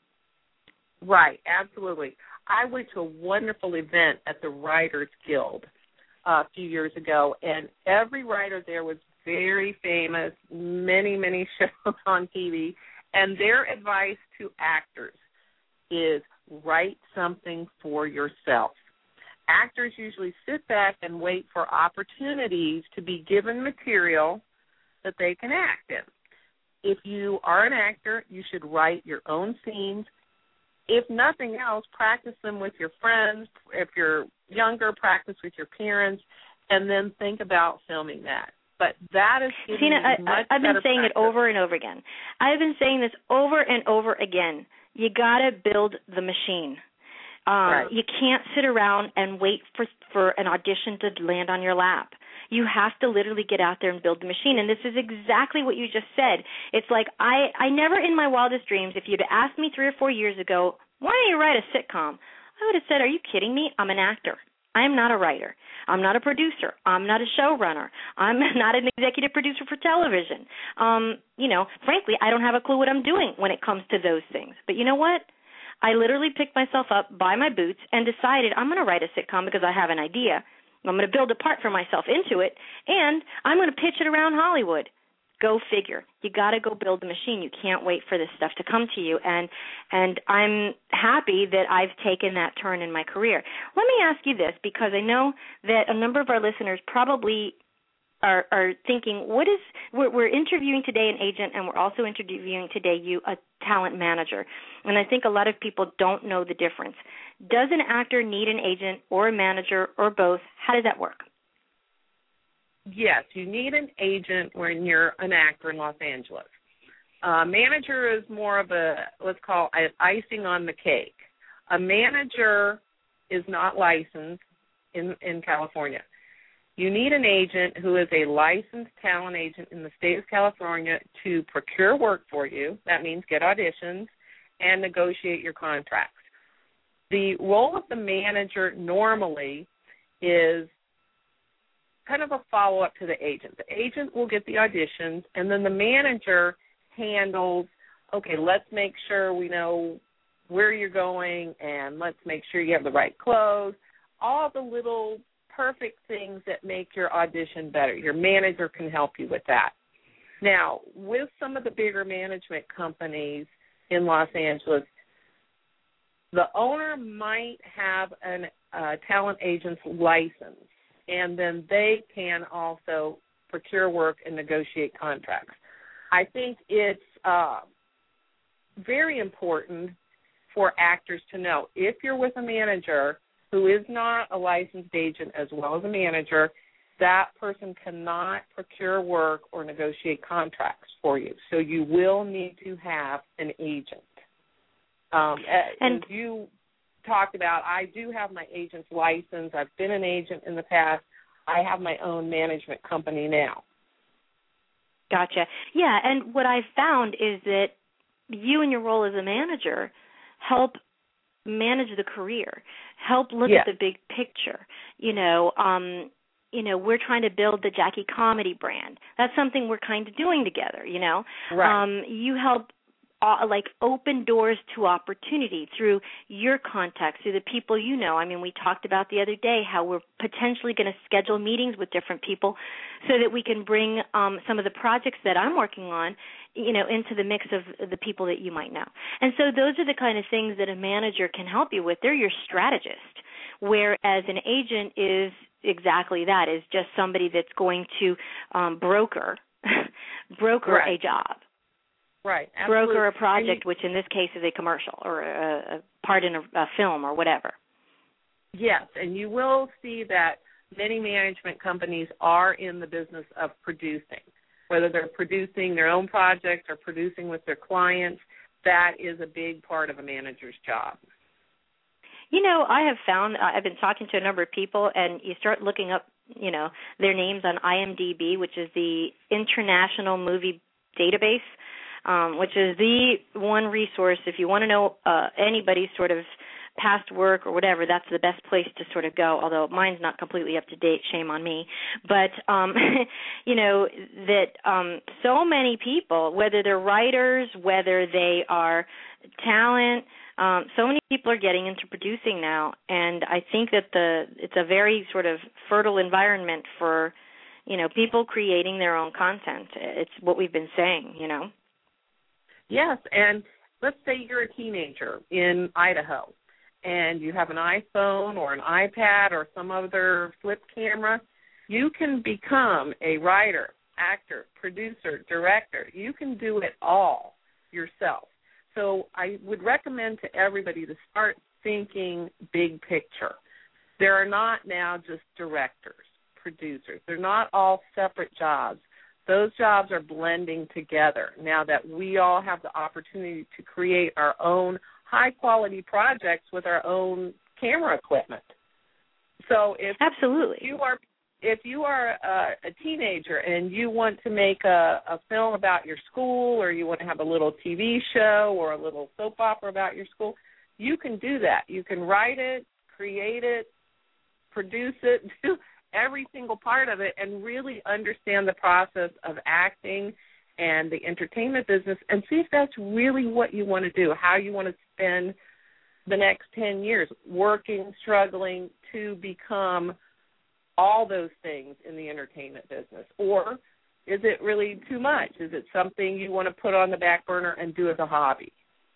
Right, absolutely. I went to a wonderful event at the Writers Guild uh, a few years ago, and every writer there was very famous, many, many shows on T V, and their advice to actors is write something for yourself. Actors usually sit back and wait for opportunities to be given material that they can act in. If you are an actor, you should write your own scenes. If nothing else, practice them with your friends. If you're younger, practice with your parents, and then think about filming that. But that is giving Tina, you much I, I've been better saying practice. it over and over again. I've been saying this over and over again. You got to build the machine. Um, right. You can't sit around and wait for for an audition to land on your lap. You have to literally get out there and build the machine. And this is exactly what you just said. It's like I, I never in my wildest dreams, if you'd asked me three or four years ago, why don't you write a sitcom? I would have said, are you kidding me? I'm an actor. I am not a writer. I'm not a producer. I'm not a showrunner. I'm not an executive producer for television. Um, you know, frankly, I don't have a clue what I'm doing when it comes to those things. But you know what? I literally picked myself up by my boots and decided I'm going to write a sitcom because I have an idea. I'm going to build a part for myself into it, and I'm going to pitch it around Hollywood. Go figure. You got to go build the machine. You can't wait for this stuff to come to you. And and I'm happy that I've taken that turn in my career. Let me ask you this, because I know that a number of our listeners probably are, are thinking, what is, we're, we're interviewing today an agent, and we're also interviewing today you, a talent manager. And I think a lot of people don't know the difference. Does an actor need an agent or a manager or both? How does that work? Yes, you need an agent when you're an actor in Los Angeles. A manager is more of a, let's call it icing on the cake. A manager is not licensed in, in California. You need an agent who is a licensed talent agent in the state of California to procure work for you. That means get auditions and negotiate your contracts. The role of the manager normally is kind of a follow-up to the agent. The agent will get the auditions, and then the manager handles, okay, let's make sure we know where you're going, and let's make sure you have the right clothes, all the little perfect things that make your audition better. Your manager can help you with that. Now, with some of the bigger management companies in Los Angeles, the owner might have a uh, talent agent's license, and then they can also procure work and negotiate contracts. I think it's uh, very important for actors to know, if you're with a manager who is not a licensed agent as well as a manager, that person cannot procure work or negotiate contracts for you. So you will need to have an agent. Um, and as you talked about, I do have my agent's license. I've been an agent in the past. I have my own management company now. Gotcha. Yeah, and what I've found is that you in your role as a manager help manage the career, help look yes. at the big picture. You know, um, you know, we're trying to build the Jackie Comedy brand. That's something we're kind of doing together, you know. Right. Um, you help Uh, like open doors to opportunity through your contacts, through the people you know. I mean, we talked about the other day how we're potentially going to schedule meetings with different people so that we can bring um, some of the projects that I'm working on, you know, into the mix of the people that you might know. And so those are the kind of things that a manager can help you with. They're your strategist, whereas an agent is exactly that, is just somebody that's going to um, broker, broker right. a job. Right, absolutely. Broker a project, you, which in this case is a commercial or a, a part in a, a film or whatever. Yes, and you will see that many management companies are in the business of producing, whether they're producing their own projects or producing with their clients. That is a big part of a manager's job. You know, I have found, I've been talking to a number of people, and you start looking up, you know, their names on I M D B, which is the International Movie Database. Um, which is the one resource if you want to know uh, anybody's sort of past work or whatever. That's the best place to sort of go, although mine's not completely up to date, shame on me. But, um, you know, that um, so many people, whether they're writers, whether they are talent, um, so many people are getting into producing now, and I think that the it's a very sort of fertile environment for, you know, people creating their own content. It's what we've been saying, you know. Yes, and let's say you're a teenager in Idaho and you have an iPhone or an iPad or some other flip camera. You can become a writer, actor, producer, director. You can do it all yourself. So I would recommend to everybody to start thinking big picture. There are not now just directors, producers. They're not all separate jobs. Those jobs are blending together now that we all have the opportunity to create our own high-quality projects with our own camera equipment. So if Absolutely. you are if you are a, a teenager and you want to make a, a film about your school, or you want to have a little T V show or a little soap opera about your school, you can do that. You can write it, create it, produce it, do every single part of it, and really understand the process of acting and the entertainment business, and see if that's really what you want to do, how you want to spend the next ten years working, struggling to become all those things in the entertainment business. Or is it really too much? Is it something you want to put on the back burner and do as a hobby?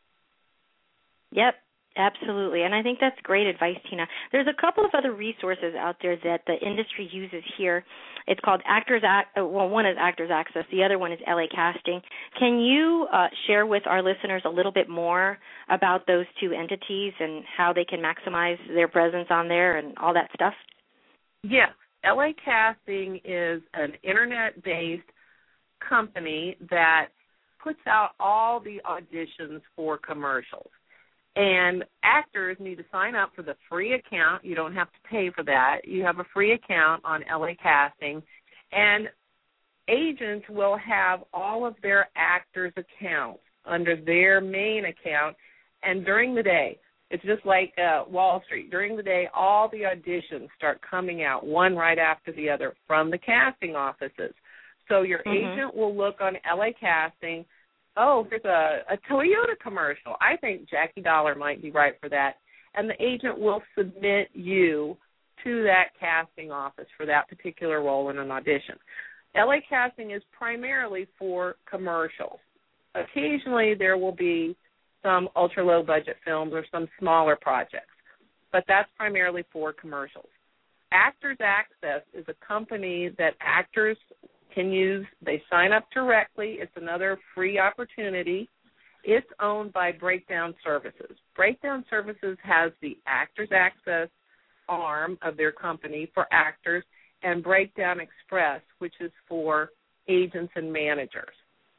Yep. Absolutely, and I think that's great advice, Tina. There's a couple of other resources out there that the industry uses here. It's called Actors Ac- well, one is Actors Access, the other one is L A Casting. Can you uh, share with our listeners a little bit more about those two entities and how they can maximize their presence on there and all that stuff? Yes, L A Casting is an internet-based company that puts out all the auditions for commercials. And actors need to sign up for the free account. You don't have to pay for that. You have a free account on L A Casting. And agents will have all of their actors' accounts under their main account. And during the day, it's just like uh, Wall Street. During the day, all the auditions start coming out, one right after the other, from the casting offices. So your mm-hmm. agent will look on L A Casting. Oh, there's a, a Toyota commercial. I think Jackie Dollar might be right for that. And the agent will submit you to that casting office for that particular role in an audition. L A Casting is primarily for commercials. Occasionally there will be some ultra-low budget films or some smaller projects, but that's primarily for commercials. Actors Access is a company that actors can use. They sign up directly. It's another free opportunity. It's owned by Breakdown Services. Breakdown Services has the Actors Access arm of their company for actors, and Breakdown Express, which is for agents and managers.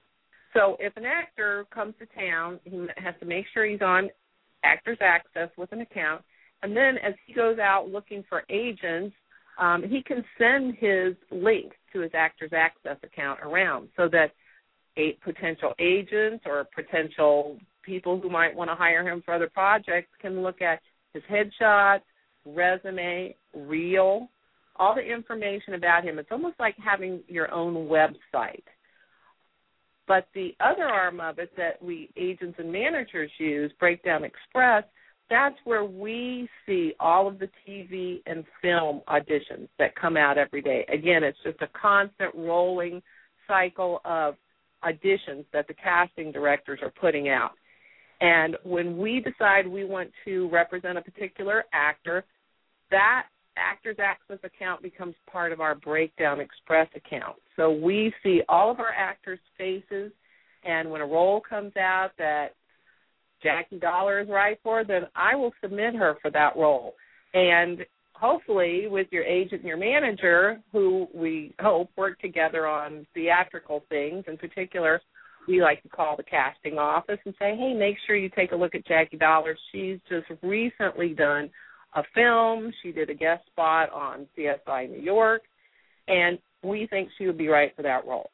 So if an actor comes to town, he has to make sure he's on Actors Access with an account, and then as he goes out looking for agents, Um, he can send his link to his Actors Access account around so that eight potential agents or potential people who might want to hire him for other projects can look at his headshot, resume, reel, all the information about him. It's almost like having your own website. But the other arm of it that we agents and managers use, Breakdown Express, that's where we see all of the T V and film auditions that come out every day. Again, it's just a constant rolling cycle of auditions that the casting directors are putting out. And when we decide we want to represent a particular actor, that Actors Access account becomes part of our Breakdown Express account. So we see all of our actors' faces, and when a role comes out that Jackie Dollar is right for, then I will submit her for that role. And hopefully with your agent and your manager, who we hope work together on theatrical things, in particular, we like to call the casting office and say, hey, make sure you take a look at Jackie Dollar. She's just recently done a film. She did a guest spot on C S I New York, and we think she would be right for that role.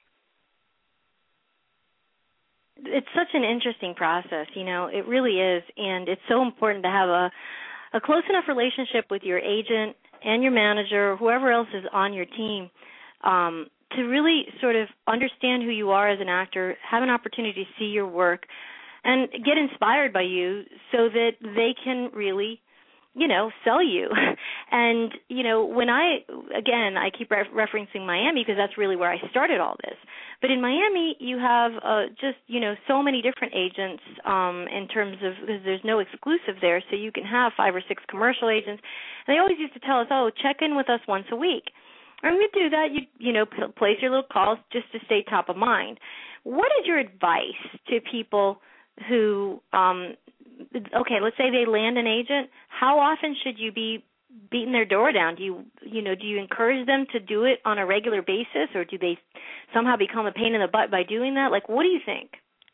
It's such an interesting process, you know, it really is, and it's so important to have a, a close enough relationship with your agent and your manager or whoever else is on your team um, to really sort of understand who you are as an actor, have an opportunity to see your work, and get inspired by you so that they can really, you know, sell you. And, you know, when I, again, I keep re- referencing Miami because that's really where I started all this. But in Miami, you have uh, just, you know, so many different agents um, in terms of, because there's no exclusive there, so you can have five or six commercial agents. And they always used to tell us, oh, check in with us once a week. And we do that, you, you know, p- place your little calls just to stay top of mind. What is your advice to people who, um, okay, let's say they land an agent, how often should you be beating their door down? Do you, you know, do you encourage them to do it on a regular basis, or do they somehow become a pain in the butt by doing that? Like, what do you think?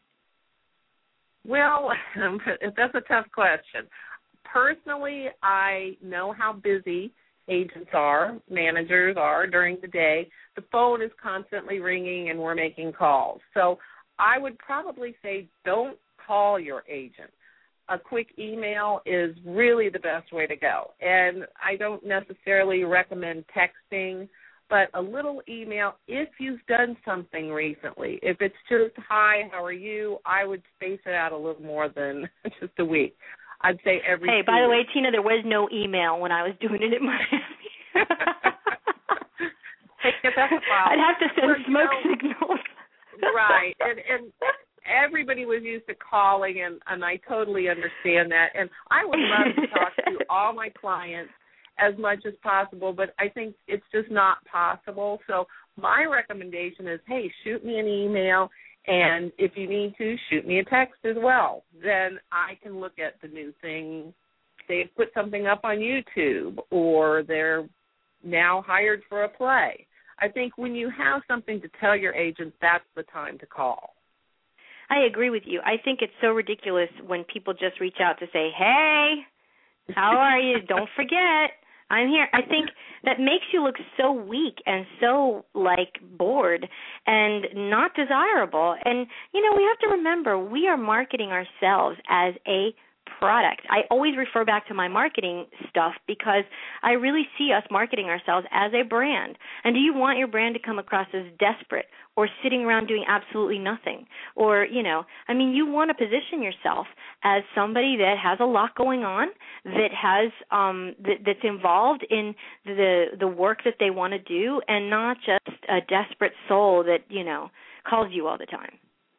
Well, that's a tough question. Personally, I know how busy agents are, managers are during the day. The phone is constantly ringing and we're making calls. So I would probably say don't call your agent. A quick email is really the best way to go. And I don't necessarily recommend texting, but a little email if you've done something recently. If it's just, hi, how are you, I would space it out a little more than just a week. I'd say every Hey, by the way, Tina, there was no email when I was doing it in Miami. Hey, that's a problem. I'd have to send well, smoke you know, signals. Right, and and everybody was used to calling, and, and I totally understand that. And I would love to talk to all my clients as much as possible, but I think it's just not possible. So my recommendation is, hey, shoot me an email, and if you need to, shoot me a text as well. Then I can look at the new thing. They've put something up on YouTube, or they're now hired for a play. I think when you have something to tell your agent, that's the time to call. I agree with you. I think it's so ridiculous when people just reach out to say, hey, how are you? Don't forget, I'm here. I think that makes you look so weak and so, like, bored and not desirable. And, you know, we have to remember we are marketing ourselves as a product. I always refer back to my marketing stuff because I really see us marketing ourselves as a brand. And do you want your brand to come across as desperate or sitting around doing absolutely nothing? Or, you know, I mean, you want to position yourself as somebody that has a lot going on, that has um, that, that's involved in the the work that they want to do, and not just a desperate soul that, you know, calls you all the time.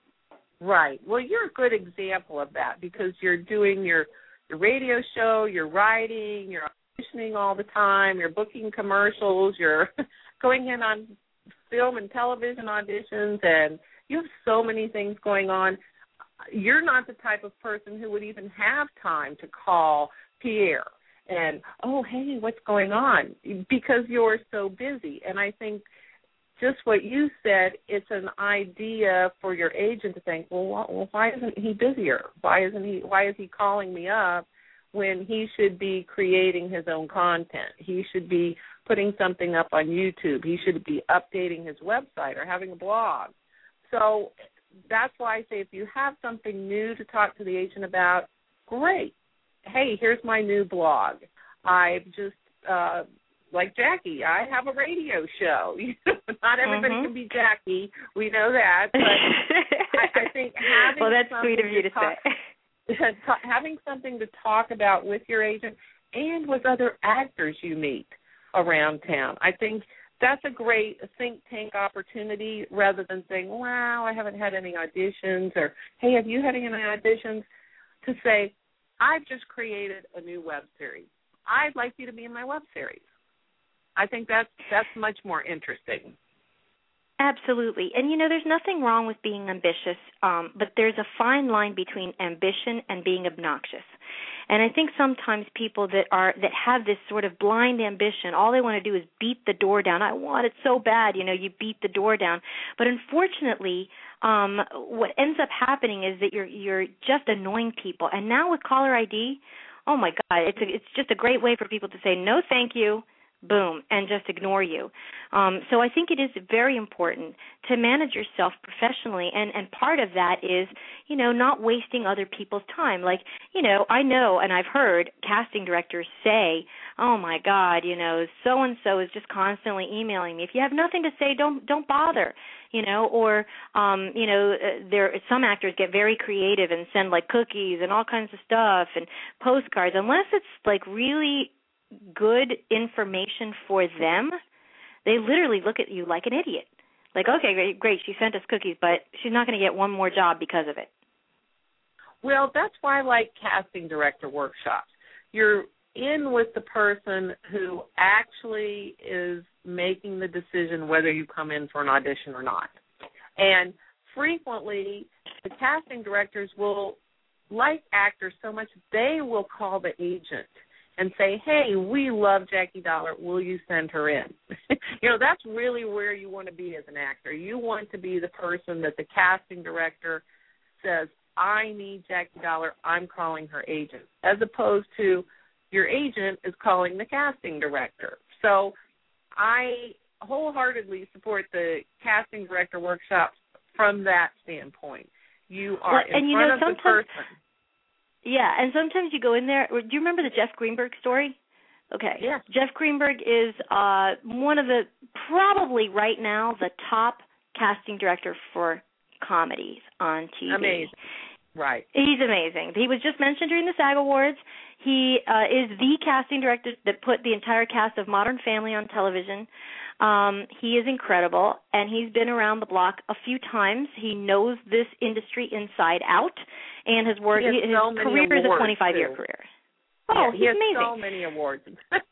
Right. Well, you're a good example of that because you're doing your, your radio show, you're writing, you're auditioning all the time, you're booking commercials, you're going in on film and television auditions, and you have so many things going on. You're not the type of person who would even have time to call Pierre and, oh, hey, what's going on? Because you're so busy. And I think just what you said, it's an idea for your agent to think, well, why isn't he busier? Why isn't he? Why is he calling me up when he should be creating his own content? He should be putting something up on YouTube. He should be updating his website or having a blog. So that's why I say if you have something new to talk to the agent about, great. Hey, here's my new blog. I've just uh, like Jackie, I have a radio show. Not everybody mm-hmm. can be Jackie. We know that. But I, I think having well, that's something sweet of you to, to talk, say. having something to talk about with your agent and with other actors you meet around town, I think that's a great think tank opportunity rather than saying, wow, I haven't had any auditions, or, hey, have you had any auditions? To say, I've just created a new web series. I'd like you to be in my web series. I think that's that's much more interesting. Absolutely. And, you know, there's nothing wrong with being ambitious, um, but there's a fine line between ambition and being obnoxious. And I think sometimes people that are that have this sort of blind ambition, all they want to do is beat the door down. I want it so bad, you know, you beat the door down. But unfortunately, um, what ends up happening is that you're you're just annoying people. And now with caller I D, oh my God, it's a, it's just a great way for people to say no, thank you. Boom, and just ignore you. Um, so I think it is very important to manage yourself professionally, and, and part of that is, you know, not wasting other people's time. Like, you know, I know and I've heard casting directors say, oh, my God, you know, so-and-so is just constantly emailing me. If you have nothing to say, don't don't bother, you know, or, um, you know, there some actors get very creative and send, like, cookies and all kinds of stuff and postcards, unless it's, like, really good information for them. They literally look at you like an idiot. Like, okay, great, great, she sent us cookies, but she's not going to get one more job because of it. Well, that's why I like casting director workshops. You're in with the person who actually is making the decision whether you come in for an audition or not. And frequently, the casting directors will like actors so much, they will call the agent and say, hey, we love Jackie Dollar, will you send her in? You know, that's really where you want to be as an actor. You want to be the person that the casting director says, I need Jackie Dollar, I'm calling her agent, as opposed to your agent is calling the casting director. So I wholeheartedly support the casting director workshops from that standpoint. You are well, in and you front know, of the person. Yeah, and sometimes you go in there. Do you remember the Jeff Greenberg story? Okay. Yes. Jeff Greenberg is uh, one of the, probably right now, the top casting director for comedies on T V. Amazing. Right. He's amazing. He was just mentioned during the SAG Awards. He uh, is the casting director that put the entire cast of Modern Family on television. Um, he is incredible, and he's been around the block a few times. He knows this industry inside out, and has worked. He has his so many career is a twenty-five-year too. career. Oh, yeah, he he's has amazing. so many awards.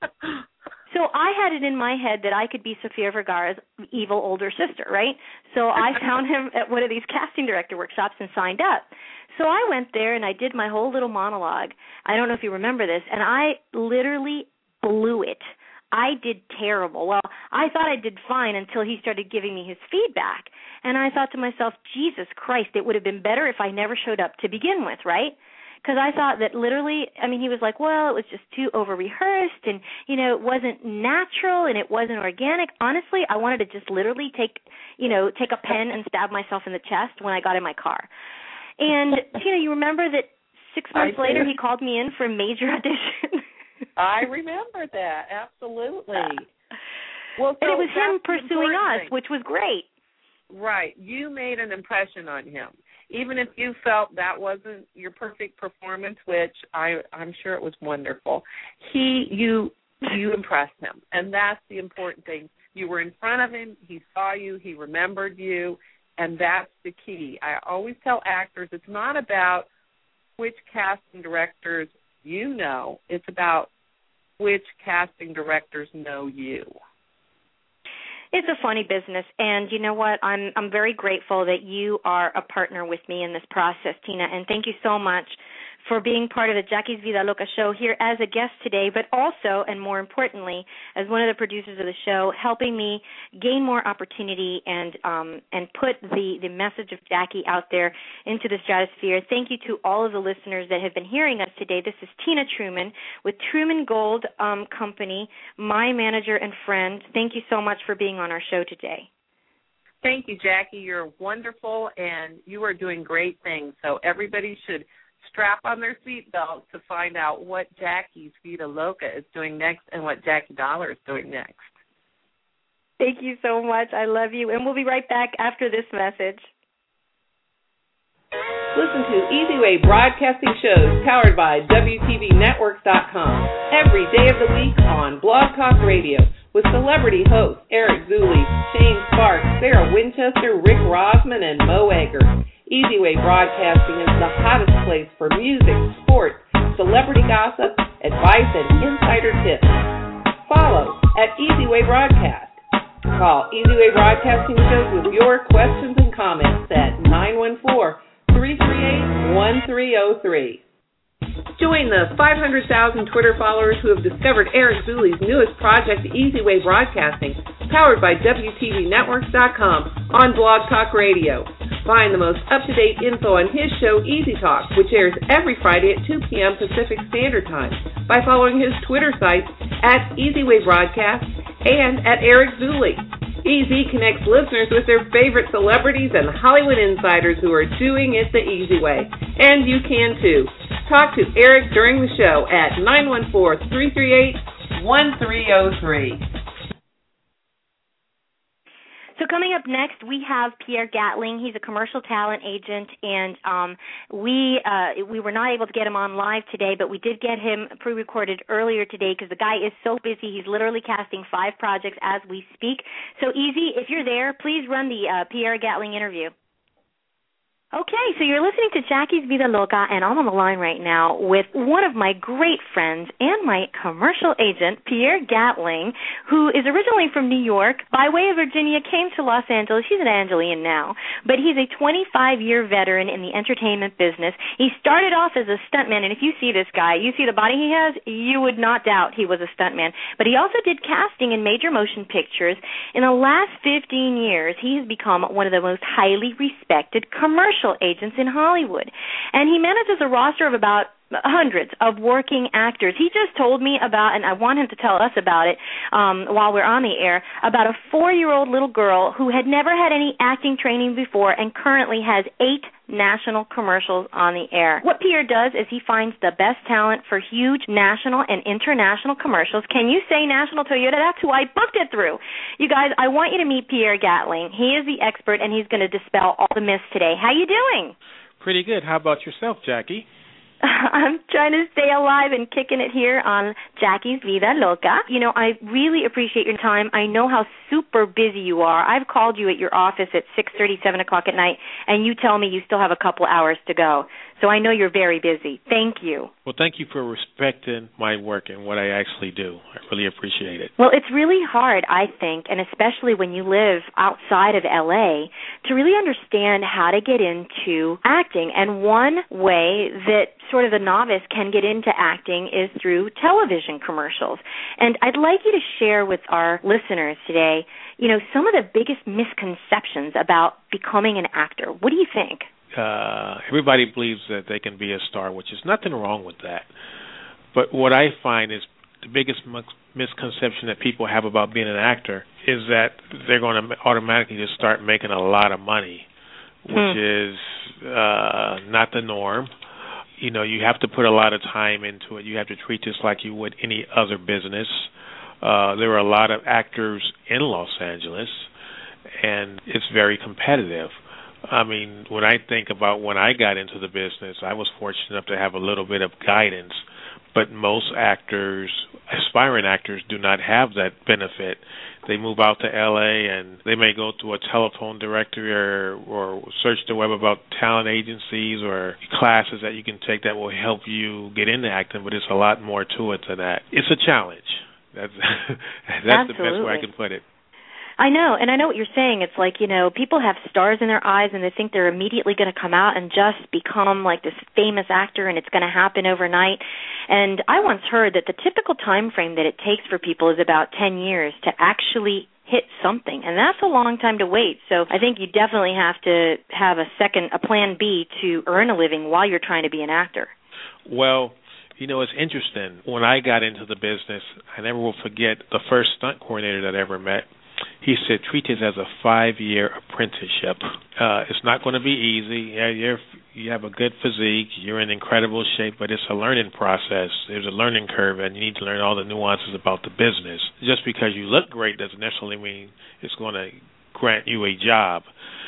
So I had it in my head that I could be Sofia Vergara's evil older sister, right? So I found him at one of these casting director workshops and signed up. So I went there and I did my whole little monologue. I don't know if you remember this, and I literally blew it. I did terrible. Well, I thought I did fine until he started giving me his feedback. And I thought to myself, Jesus Christ, it would have been better if I never showed up to begin with, right? Because I thought that literally, I mean, he was like, well, it was just too over-rehearsed and, you know, it wasn't natural and it wasn't organic. Honestly, I wanted to just literally take, you know, take a pen and stab myself in the chest when I got in my car. And, you know, you remember that six months I later do. he called me in for a major audition. I remember that, absolutely. Well, so and it was him that's the pursuing important us, thing. which was great. Right. You made an impression on him. Even if you felt that wasn't your perfect performance, which I, I'm sure it was wonderful, he, you, you impressed him, and that's the important thing. You were in front of him, he saw you, he remembered you, and that's the key. I always tell actors it's not about which casting directors you know, it's about which casting directors know you. It's a funny business, and you know what? I'm I'm very grateful that you are a partner with me in this process, Tina, and thank you so much for being part of the Jackie's Vida Loca show here as a guest today, but also, and more importantly, as one of the producers of the show, helping me gain more opportunity and um, and put the, the message of Jackie out there into the stratosphere. Thank you to all of the listeners that have been hearing us today. This is Tina Truman with Truman Gold um, Company, my manager and friend. Thank you so much for being on our show today. Thank you, Jackie. You're wonderful, and you are doing great things. So everybody should strap on their seatbelts to find out what Jackie's Vida Loca is doing next and what Jackie Dollar is doing next. Thank you so much. I love you. And we'll be right back after this message. Listen to Easy Way broadcasting shows powered by W T V networks dot com every day of the week on Blog Talk Radio with celebrity hosts Eric Zuley, Shane Sparks, Sarah Winchester, Rick Rosman, and Mo Egger. Easy Way Broadcasting is the hottest place for music, sports, celebrity gossip, advice, and insider tips. Follow at Easy Way Broadcast. Call Easy Way Broadcasting shows with your questions and comments at nine one four, three three eight, one three zero three. Join the five hundred thousand Twitter followers who have discovered Eric Zuley's newest project, Easy Way Broadcasting, powered by W T V networks dot com on Blog Talk Radio. Find the most up-to-date info on his show, Easy Talk, which airs every Friday at two p.m. Pacific Standard Time, by following his Twitter sites at Easy Way Broadcast and at Eric Zuley. Easy connects listeners with their favorite celebrities and Hollywood insiders who are doing it the easy way. And you can too. Talk to Eric during the show at nine one four, three three eight, one three zero three. So coming up next, we have Pierre Gatling. He's a commercial talent agent, and um, we uh, we were not able to get him on live today, but we did get him pre-recorded earlier today because the guy is so busy. He's literally casting five projects as we speak. So, Easy, if you're there, please run the uh, Pierre Gatling interview. Okay, so you're listening to Jackie's Vida Loca, and I'm on the line right now with one of my great friends and my commercial agent, Pierre Gatling, who is originally from New York, by way of Virginia, came to Los Angeles. He's an Angelian now, but he's a twenty-five-year veteran in the entertainment business. He started off as a stuntman, and if you see this guy, you see the body he has, you would not doubt he was a stuntman. But he also did casting in major motion pictures. In the last fifteen years, he has become one of the most highly respected commercial agents in Hollywood. And he manages a roster of about hundreds of working actors. He just told me about, and I want him to tell us about it um, while we're on the air, about a four-year-old little girl who had never had any acting training before and currently has eight national commercials on the air. What Pierre does is he finds the best talent for huge national and international commercials. Can you say National Toyota? That's who I booked it through. You guys, I want you to meet Pierre Gatling. He is the expert, and he's going to dispel all the myths today. How you doing? Pretty good. How about yourself, Jackie? I'm trying to stay alive and kicking it here on Jackie's Vida Loca. You know, I really appreciate your time. I know how super busy you are. I've called you at your office at six thirty, seven o'clock at night, and you tell me you still have a couple hours to go. So I know you're very busy. Thank you. Well, thank you for respecting my work and what I actually do. I really appreciate it. Well, it's really hard, I think, and especially when you live outside of L A, to really understand how to get into acting. And one way that sort of the novice can get into acting is through television commercials. And I'd like you to share with our listeners today, you know, some of the biggest misconceptions about becoming an actor. What do you think? Uh, everybody believes that they can be a star, which is nothing wrong with that. But what I find is the biggest misconception that people have about being an actor is that they're going to automatically just start making a lot of money, which hmm. is uh, not the norm. You know, you have to put a lot of time into it. You have to treat this like you would any other business. Uh, there are a lot of actors in Los Angeles, and it's very competitive. I mean, when I think about when I got into the business, I was fortunate enough to have a little bit of guidance, but most actors, aspiring actors, do not have that benefit. They move out to L A and they may go to a telephone directory or, or search the web about talent agencies or classes that you can take that will help you get into acting, but it's a lot more to it than that. It's a challenge. That's, that's the best way I can put it. I know, and I know what you're saying. It's like, you know, people have stars in their eyes and they think they're immediately going to come out and just become like this famous actor and it's going to happen overnight. And I once heard that the typical time frame that it takes for people is about ten years to actually hit something, and that's a long time to wait. So I think you definitely have to have a second, a plan B to earn a living while you're trying to be an actor. Well, you know, it's interesting. When I got into the business, I never will forget the first stunt coordinator that I ever met. He said, treat this as a five-year apprenticeship. Uh, it's not going to be easy. Yeah, you're, you have a good physique, you're in incredible shape, but it's a learning process. There's a learning curve, and you need to learn all the nuances about the business. Just because you look great doesn't necessarily mean it's going to grant you a job.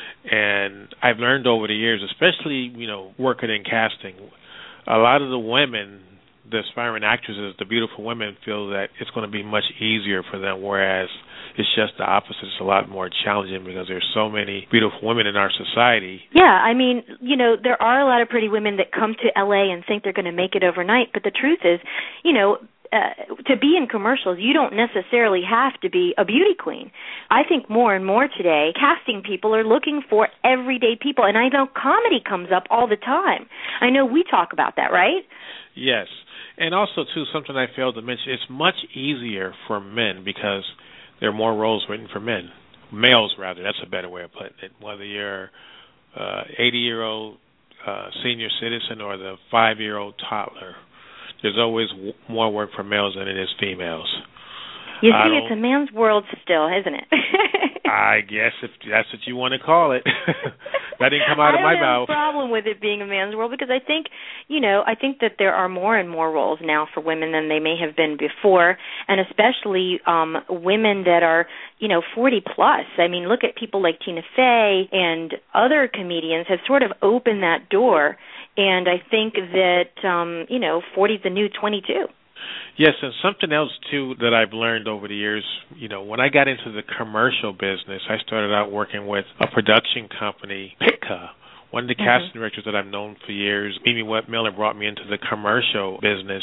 And I've learned over the years, especially, you know, working in casting, a lot of the women, the aspiring actresses, the beautiful women, feel that it's going to be much easier for them, whereas it's just the opposite. It's a lot more challenging because there's so many beautiful women in our society. Yeah, I mean, you know, there are a lot of pretty women that come to L A and think they're going to make it overnight, but the truth is, you know, uh, to be in commercials, you don't necessarily have to be a beauty queen. I think more and more today, casting people are looking for everyday people, and I know comedy comes up all the time. I know we talk about that, right? Yes. And also, too, something I failed to mention, it's much easier for men because there are more roles written for men. Males, rather. That's a better way of putting it. Whether you're uh eighty-year-old uh, senior citizen or the five-year-old toddler, there's always w- more work for males than it is females. You see, it's a man's world still, isn't it? I guess if that's what you want to call it. That didn't come out of my mouth. I don't have a problem with it being a man's world because I think, you know, I think that there are more and more roles now for women than they may have been before, and especially um, women that are, you know, forty plus. I mean, look at people like Tina Fey and other comedians have sort of opened that door, and I think that, um, you know, forty is the new twenty-two. Yes, and something else, too, that I've learned over the years, you know, when I got into the commercial business, I started out working with a production company, Pitka. One of the mm-hmm. casting directors that I've known for years, Mimi Webb Miller, brought me into the commercial business,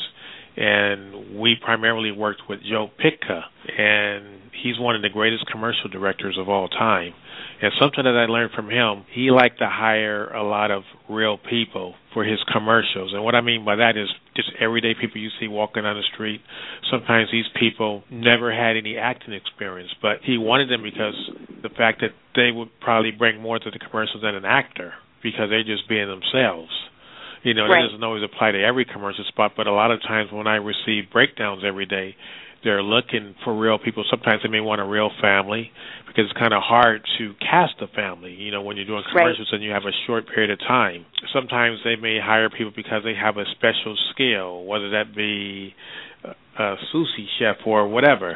and we primarily worked with Joe Pitka, and he's one of the greatest commercial directors of all time. And something that I learned from him, he liked to hire a lot of real people for his commercials. And what I mean by that is just everyday people you see walking on the street. Sometimes these people never had any acting experience, but he wanted them because the fact that they would probably bring more to the commercials than an actor because they're just being themselves. You know, right. That doesn't always apply to every commercial spot, but a lot of times when I receive breakdowns every day, they're looking for real people. Sometimes they may want a real family because it's kind of hard to cast a family, you know, when you're doing commercials right. and you have a short period of time. Sometimes they may hire people because they have a special skill, whether that be a, a sushi chef or whatever.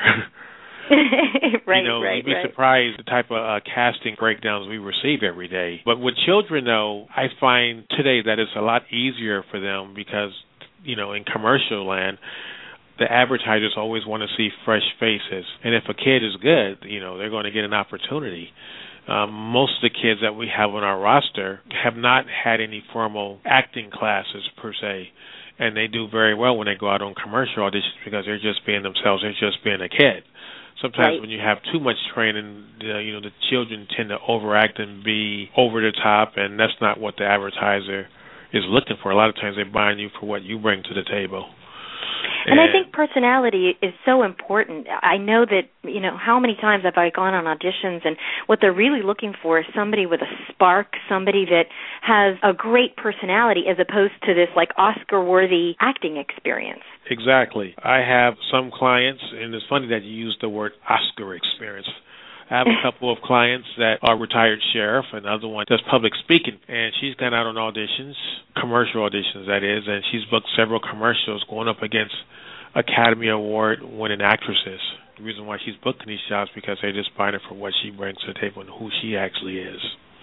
right, you know, right, you'd be right. surprised the type of uh, casting breakdowns we receive every day. But with children, though, I find today that it's a lot easier for them because, you know, in commercial land, the advertisers always want to see fresh faces. And if a kid is good, you know, they're going to get an opportunity. Um, most of the kids that we have on our roster have not had any formal acting classes per se, and they do very well when they go out on commercial auditions because they're just being themselves. They're just being a kid. Sometimes right. when you have too much training, uh, you know, the children tend to overact and be over the top, and that's not what the advertiser is looking for. A lot of times they're buying you for what you bring to the table. And I think personality is so important. I know that, you know, how many times have I gone on auditions, and what they're really looking for is somebody with a spark, somebody that has a great personality as opposed to this, like, Oscar-worthy acting experience. Exactly. I have some clients, and it's funny that you use the word Oscar experience. I have a couple of clients that are retired sheriff, and another one does public speaking. And she's gone out on auditions, commercial auditions, that is, and she's booked several commercials going up against Academy Award-winning actresses. The reason why she's booking these jobs is because they're just buying her for what she brings to the table and who she actually is.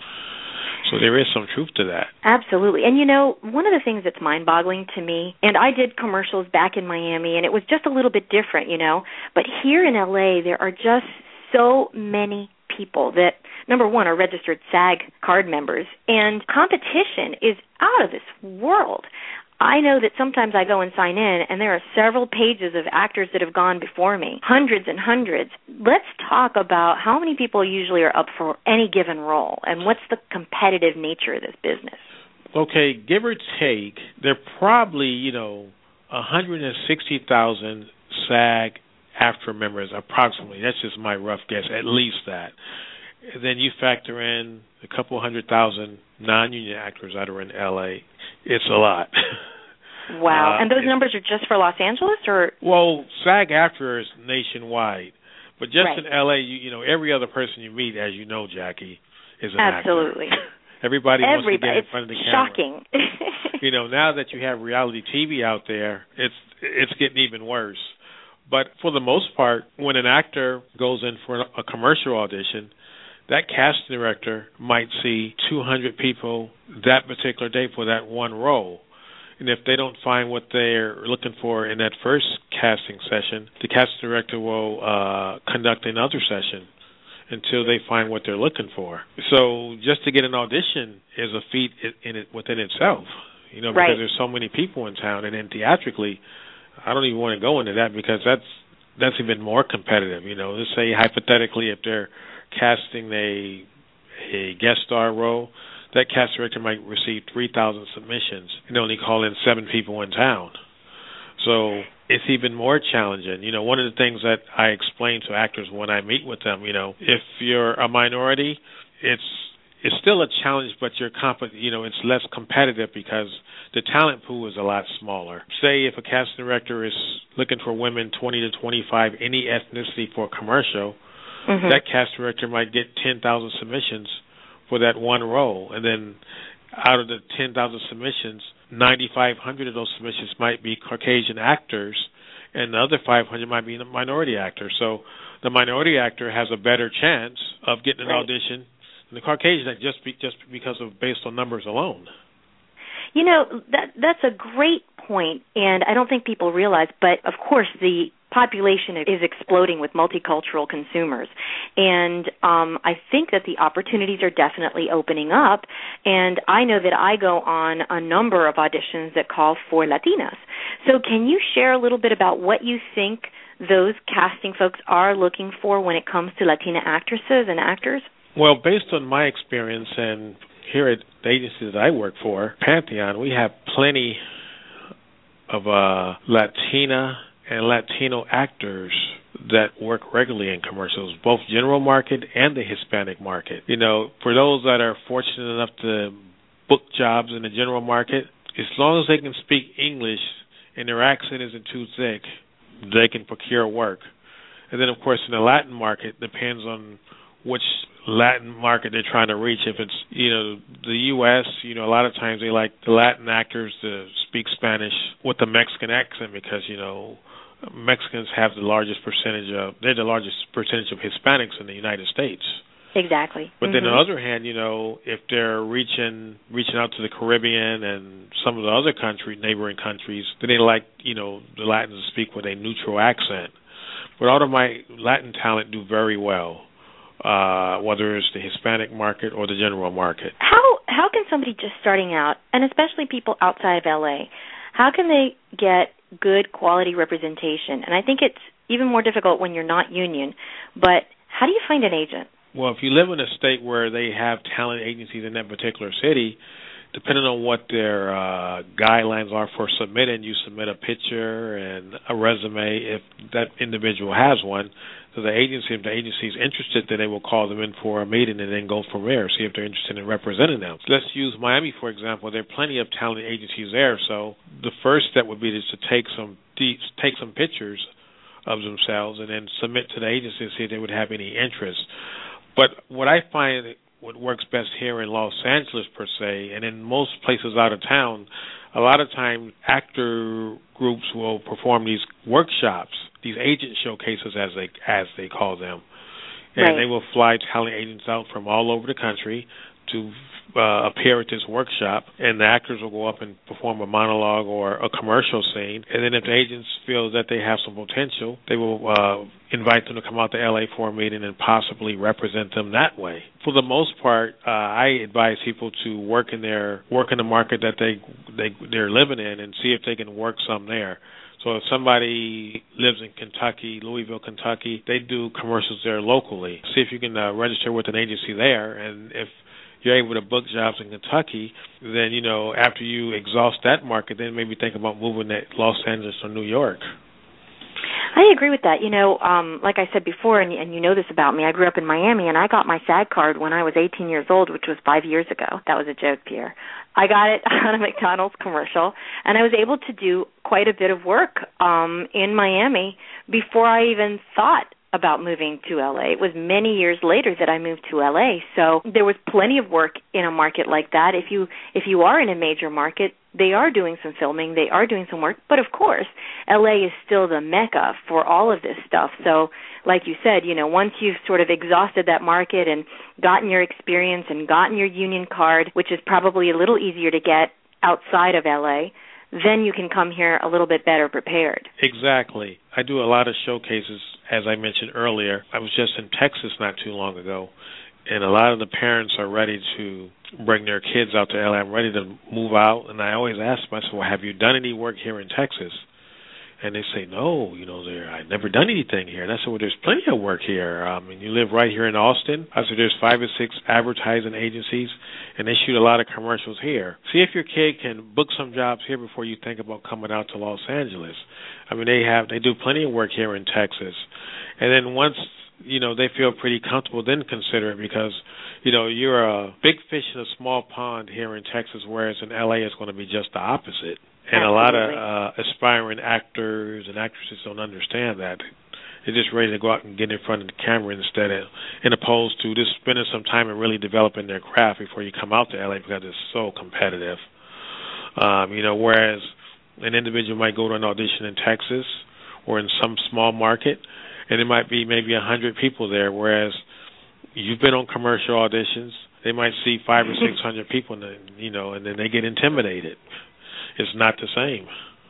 So there is some truth to that. Absolutely. And, you know, one of the things that's mind-boggling to me, and I did commercials back in Miami, and it was just a little bit different, you know, but here in L A there are just so many people that, number one, are registered SAG card members, and competition is out of this world. I know that sometimes I go and sign in, and there are several pages of actors that have gone before me, hundreds and hundreds. Let's talk about how many people usually are up for any given role, and what's the competitive nature of this business. Okay, give or take, there are probably, you know, one hundred sixty thousand SAG AFTRA members, approximately. That's just my rough guess, at least that. And then you factor in a couple hundred thousand non-union actors that are in L A. It's a lot. Wow. Uh, and those numbers are just for Los Angeles? Or? Well, SAG AFTRA is nationwide. But just right. in L A, you, you know, every other person you meet, as you know, Jackie, is an Absolutely. actor. Everybody, Everybody. wants to get in it's front of the camera. Shocking. You know, now that you have reality T V out there, it's it's getting even worse. But for the most part, when an actor goes in for a commercial audition, that casting director might see two hundred people that particular day for that one role. And if they don't find what they're looking for in that first casting session, the casting director will uh, conduct another session until they find what they're looking for. So just to get an audition is a feat in it within itself, you know, because right. there's so many people in town. And then theatrically, I don't even want to go into that because that's that's even more competitive. You know, let's say hypothetically if they're casting a a guest star role, that cast director might receive three thousand submissions and only call in seven people in town. So it's even more challenging. You know, one of the things that I explain to actors when I meet with them, you know, if you're a minority, it's it's still a challenge, but you're comp- you know, it's less competitive because the talent pool is a lot smaller. Say if a casting director is looking for women twenty to twenty-five, any ethnicity for a commercial, mm-hmm. that cast director might get ten thousand submissions for that one role. And then out of the ten thousand submissions, ninety-five hundred of those submissions might be Caucasian actors, and the other five hundred might be minority actors. So the minority actor has a better chance of getting an right. audition than the Caucasian just be, just because of based on numbers alone. You know, that that's a great point, and I don't think people realize, but of course the population is exploding with multicultural consumers, and um, I think that the opportunities are definitely opening up, and I know that I go on a number of auditions that call for Latinas. So can you share a little bit about what you think those casting folks are looking for when it comes to Latina actresses and actors? Well, based on my experience and here at the agency that I work for, Pantheon, we have plenty of uh, Latina and Latino actors that work regularly in commercials, both general market and the Hispanic market. You know, for those that are fortunate enough to book jobs in the general market, as long as they can speak English and their accent isn't too thick, they can procure work. And then, of course, in the Latin market, depends on which Latin market they're trying to reach. If it's, you know, the U S, you know, a lot of times they like the Latin actors to speak Spanish with a Mexican accent because, you know, Mexicans have the largest percentage of, they're the largest percentage of Hispanics in the United States. Exactly. But mm-hmm. then on the other hand, you know, if they're reaching reaching out to the Caribbean and some of the other country, neighboring countries, then they like, you know, the Latins to speak with a neutral accent. But all of my Latin talent do very well, uh, whether it's the Hispanic market or the general market. How how can somebody just starting out, and especially people outside of L A, how can they get good quality representation? And I think it's even more difficult when you're not union, but how do you find an agent? Well, if you live in a state where they have talent agencies in that particular city, depending on what their uh, guidelines are for submitting, you submit a picture and a resume if that individual has one. So the agency, if the agency is interested, then they will call them in for a meeting and then go from there, see if they're interested in representing them. So let's use Miami, for example. There are plenty of talent agencies there. So the first step would be just to take some deep, take some pictures of themselves and then submit to the agency and see if they would have any interest. But what I find what works best here in Los Angeles, per se, and in most places out of town, a lot of times actor groups will perform these workshops, these agent showcases, as they as they call them. And right. they will fly talent agents out from all over the country to uh, appear at this workshop, and the actors will go up and perform a monologue or a commercial scene. And then if the agents feel that they have some potential, they will uh, invite them to come out to L A for a meeting and possibly represent them that way. For the most part, uh, I advise people to work in their work in the market that they they they're living in and see if they can work some there. So if somebody lives in Kentucky, Louisville, Kentucky, they do commercials there locally. See if you can uh, register with an agency there, and if you're able to book jobs in Kentucky, then, you know, after you exhaust that market, then maybe think about moving to Los Angeles or New York. I agree with that. You know, um, like I said before, and, and you know this about me, I grew up in Miami, and I got my SAG card when I was eighteen years old, which was five years ago. That was a joke, Pierre. I got it on a McDonald's commercial, and I was able to do quite a bit of work um, in Miami before I even thought about moving to L A. It was many years later that I moved to L A. So there was plenty of work in a market like that. If you if you are in a major market, they are doing some filming, they are doing some work. But of course, L A is still the mecca for all of this stuff. So like you said, you know, once you've sort of exhausted that market and gotten your experience and gotten your union card, which is probably a little easier to get outside of L A, then you can come here a little bit better prepared. Exactly. I do a lot of showcases, as I mentioned earlier. I was just in Texas not too long ago, and a lot of the parents are ready to bring their kids out to L A. I'm ready to move out, and I always ask myself, well, have you done any work here in Texas? And they say, no, you know, I've never done anything here. And I said, well, there's plenty of work here. Um, and you live right here in Austin. I said, there's five or six advertising agencies, and they shoot a lot of commercials here. See if your kid can book some jobs here before you think about coming out to Los Angeles. I mean, they have they do plenty of work here in Texas. And then once, you know, they feel pretty comfortable, then consider it because, you know, you're a big fish in a small pond here in Texas, whereas in L A it's going to be just the opposite. And Absolutely. a lot of uh, aspiring actors and actresses don't understand that. They're just ready to go out and get in front of the camera instead of, in opposed to just spending some time and really developing their craft before you come out to L A because it's so competitive. Um, you know, whereas an individual might go to an audition in Texas or in some small market, and there might be maybe a hundred people there, whereas you've been on commercial auditions, they might see five or six hundred people, and then, you know, and then they get intimidated. It's not the same.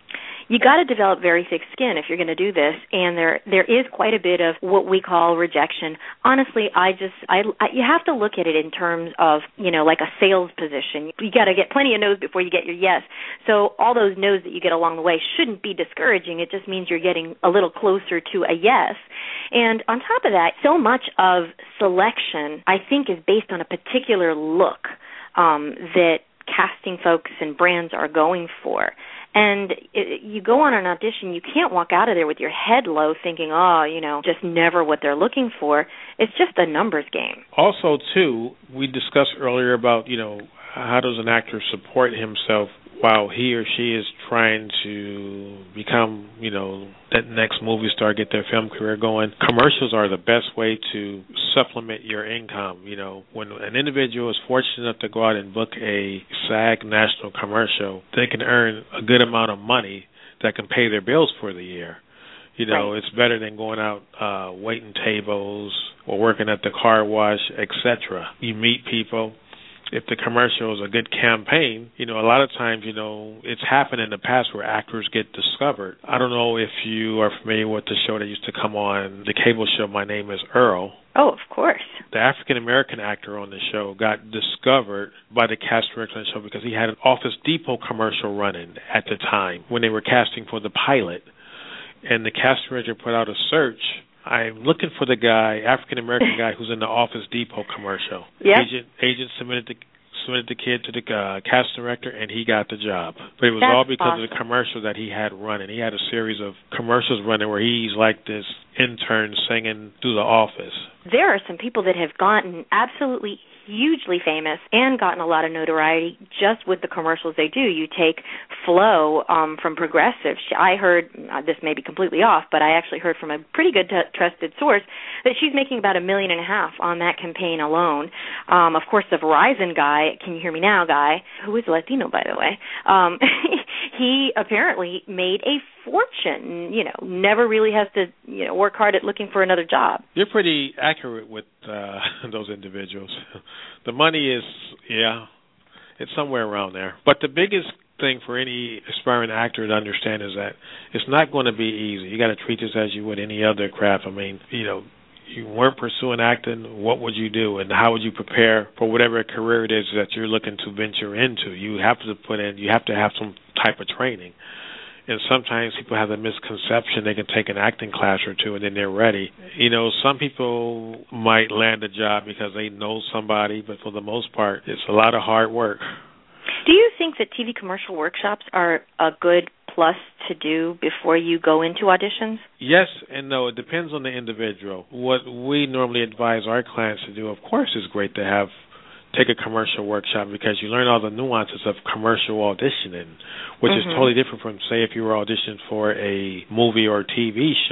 You got to develop very thick skin if you're going to do this, and there there is quite a bit of what we call rejection. Honestly, I just I, I you have to look at it in terms of, you know, like a sales position. You got to get plenty of no's before you get your yes. So all those no's that you get along the way shouldn't be discouraging. It just means you're getting a little closer to a yes. And on top of that, so much of selection, I think, is based on a particular look um, that casting folks and brands are going for. And it, you go on an audition, you can't walk out of there with your head low thinking, oh, you know, just never what they're looking for. It's just a numbers game. Also, too, we discussed earlier about, you know, how does an actor support himself while he or she is trying to become, you know, that next movie star, get their film career going. Commercials are the best way to supplement your income. You know, when an individual is fortunate enough to go out and book a SAG national commercial, they can earn a good amount of money that can pay their bills for the year. You know, right. It's better than going out uh, waiting tables or working at the car wash, et cetera. You meet people. If the commercial is a good campaign, you know, a lot of times, you know, it's happened in the past where actors get discovered. I don't know if you are familiar with the show that used to come on, the cable show, My Name is Earl. Oh, of course. The African-American actor on the show got discovered by the cast director on the show because he had an Office Depot commercial running at the time when they were casting for the pilot. And the cast director put out a search. I'm looking for the guy, African-American guy, who's in the Office Depot commercial. Yep. Agent agent submitted the submitted the kid to the uh, cast director, and he got the job. But it was That's all because awesome. of the commercial that he had running. He had a series of commercials running where he's like this intern singing through the office. There are some people that have gotten absolutely hugely famous and gotten a lot of notoriety just with the commercials they do. You take Flo um, from Progressive. She, I heard, uh, this may be completely off, but I actually heard from a pretty good t- trusted source that she's making about a million and a half on that campaign alone. Um, of course, the Verizon guy, Can You Hear Me Now guy, who is Latino, by the way, um, he apparently made a fortune, you know, never really has to, you know, work hard at looking for another job. You're pretty accurate with uh, those individuals. The money is, yeah, it's somewhere around there. But the biggest thing for any aspiring actor to understand is that it's not going to be easy. You got to treat this as you would any other craft. I mean, you know, you weren't pursuing acting, what would you do, and how would you prepare for whatever career it is that you're looking to venture into? You have to put in, you have to have some type of training. And sometimes people have the misconception they can take an acting class or two and then they're ready. You know, some people might land a job because they know somebody, but for the most part, it's a lot of hard work. Do you think that T V commercial workshops are a good plus to do before you go into auditions? Yes and no. It depends on the individual. What we normally advise our clients to do, of course, is great to have take a commercial workshop because you learn all the nuances of commercial auditioning, which mm-hmm. is totally different from, say, if you were auditioning for a movie or T V show.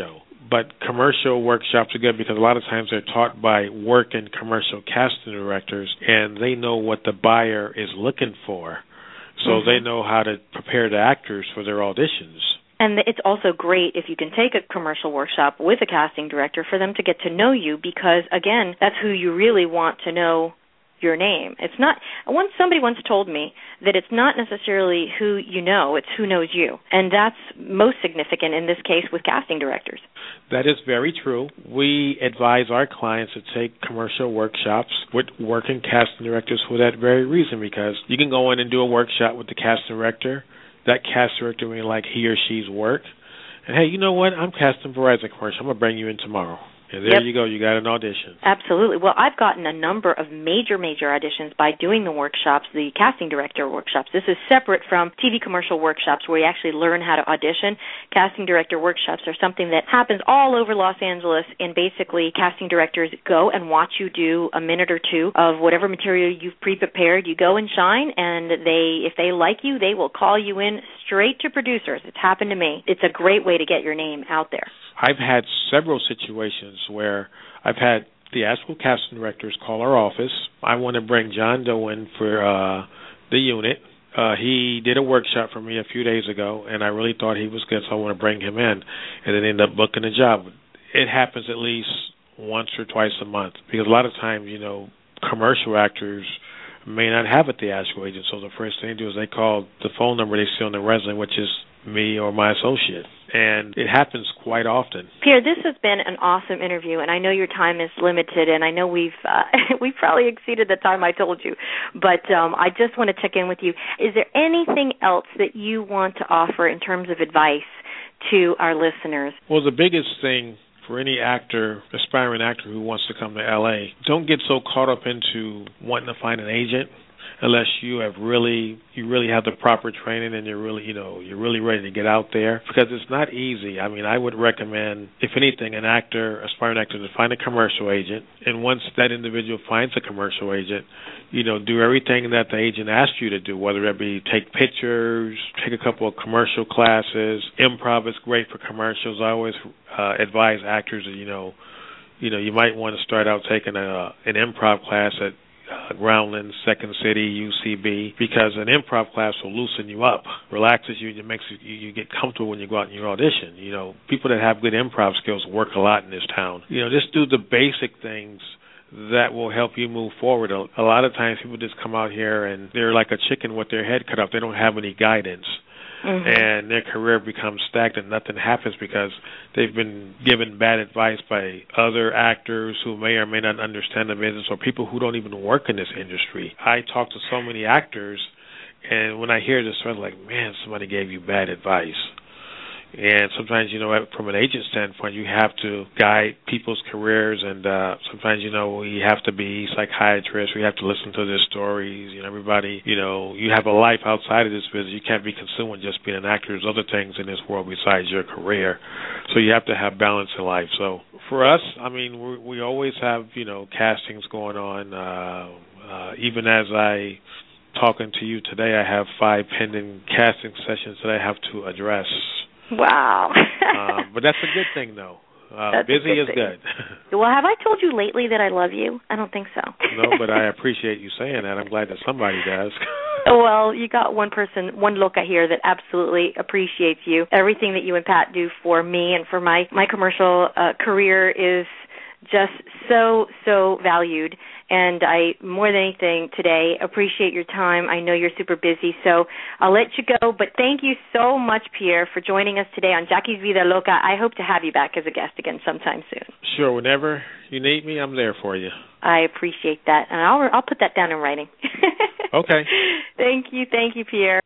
But commercial workshops are good because a lot of times they're taught by working commercial casting directors, and they know what the buyer is looking for. So mm-hmm. they know how to prepare the actors for their auditions. And it's also great if you can take a commercial workshop with a casting director for them to get to know you because, again, that's who you really want to know your name. It's not, once somebody once told me that it's not necessarily who you know, it's who knows you. And that's most significant in this case with casting directors. That is very true. We advise our clients to take commercial workshops with working casting directors for that very reason, because you can go in and do a workshop with the casting director. That casting director may like he or she's work. And, hey, you know what? I'm casting Verizon commercial. I'm going to bring you in tomorrow. And there yep. you go. You got an audition. Absolutely. Well, I've gotten a number of major, major auditions by doing the workshops, the casting director workshops. This is separate from T V commercial workshops where you actually learn how to audition. Casting director workshops are something that happens all over Los Angeles, and basically casting directors go and watch you do a minute or two of whatever material you've pre-prepared. You go and shine, and they, if they like you, they will call you in straight to producers. It's happened to me. It's a great way to get your name out there. I've had several situations where I've had the actual casting directors call our office. I want to bring John Doe in for uh, the unit. Uh, he did a workshop for me a few days ago, and I really thought he was good, so I want to bring him in, and then end up booking a job. It happens at least once or twice a month, because a lot of times, you know, commercial actors may not have a theatrical agent, so the first thing they do is they call the phone number they see on the resume, which is me or my associate. And it happens quite often. Pierre, this has been an awesome interview, and I know your time is limited, and I know we've uh, we've probably exceeded the time I told you, but um, I just want to check in with you. Is there anything else that you want to offer in terms of advice to our listeners? Well, the biggest thing for any actor, aspiring actor who wants to come to L A, don't get so caught up into wanting to find an agent unless you have really, you really have the proper training and you're really, you know, you're really ready to get out there, because it's not easy. I mean, I would recommend, if anything, an actor, aspiring actor, to find a commercial agent, and once that individual finds a commercial agent, you know, do everything that the agent asks you to do, whether that be take pictures, take a couple of commercial classes. Improv is great for commercials. I always uh, advise actors that, you know, you know, you might want to start out taking a an improv class at Uh, Groundland, Second City, U C B, because an improv class will loosen you up, relaxes you, and it makes you, you get comfortable when you go out and you audition. You know, people that have good improv skills work a lot in this town. You know, just do the basic things that will help you move forward. A, a lot of times people just come out here and they're like a chicken with their head cut off. They don't have any guidance. Mm-hmm. And their career becomes stagnant. Nothing happens because they've been given bad advice by other actors who may or may not understand the business, or people who don't even work in this industry. I talk to so many actors, and when I hear this, I'm like, man, somebody gave you bad advice. And sometimes, you know, from an agent standpoint, you have to guide people's careers, and uh, sometimes, you know, we have to be psychiatrists. We have to listen to their stories. You know, everybody, you know, you have a life outside of this business. You can't be consumed with just being an actor. There's other things in this world besides your career. So you have to have balance in life. So for us, I mean, we, we always have, you know, castings going on. Uh, uh, even as I talking to you today, I have five pending casting sessions that I have to address. Wow. um, but that's a good thing, though. Uh, busy is good. Well, have I told you lately that I love you? I don't think so. No, but I appreciate you saying that. I'm glad that somebody does. Well, you got one person, one loca here that absolutely appreciates you. Everything that you and Pat do for me and for my, my commercial uh, career is just so, so valued. And I, more than anything today, appreciate your time. I know you're super busy, so I'll let you go. But thank you so much, Pierre, for joining us today on Jackie's Vida Loca. I hope to have you back as a guest again sometime soon. Sure. Whenever you need me, I'm there for you. I appreciate that. And I'll, I'll put that down in writing. Okay. Thank you. Thank you, Pierre.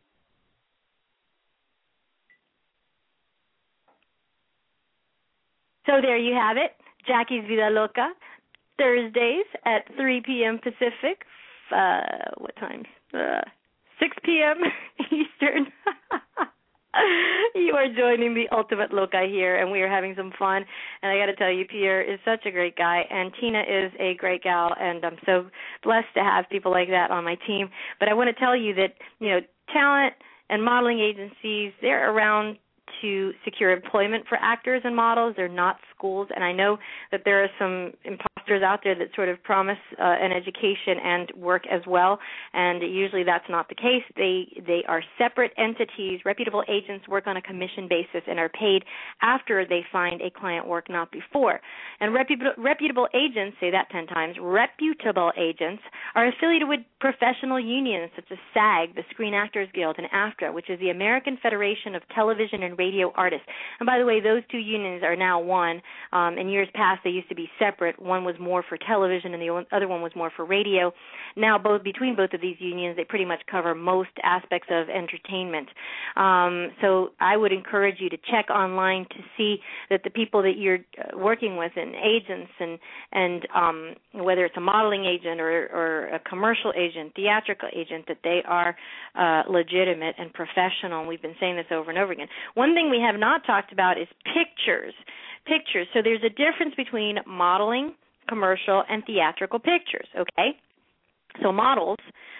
So there you have it, Jackie's Vida Loca. Thursdays at three p.m. Pacific, uh, what times? Uh, six p.m. Eastern. You are joining the Ultimate Loca here, and we are having some fun. And I got to tell you, Pierre is such a great guy, and Tina is a great gal, and I'm so blessed to have people like that on my team. But I want to tell you that, you know, talent and modeling agencies, they're around to secure employment for actors and models. They're not schools, and I know that there are some imposters out there that sort of promise uh, an education and work as well, and usually that's not the case. They they are separate entities. Reputable agents work on a commission basis and are paid after they find a client work, not before. And reputable, reputable agents, say that ten times, reputable agents are affiliated with professional unions such as SAG, the Screen Actors Guild, and AFTRA, which is the American Federation of Television and Radio Artists. And by the way, those two unions are now one. Um, in years past, they used to be separate. One was more for television and the other one was more for radio. Now, both between both of these unions, they pretty much cover most aspects of entertainment. Um, so I would encourage you to check online to see that the people that you're working with and agents and, and um, whether it's a modeling agent or, or a commercial agent, theatrical agent, that they are uh, legitimate and professional. We've been saying this over and over again. One thing we have not talked about is pictures. Pictures. So there's a difference between modeling, commercial, and theatrical pictures, okay? So models,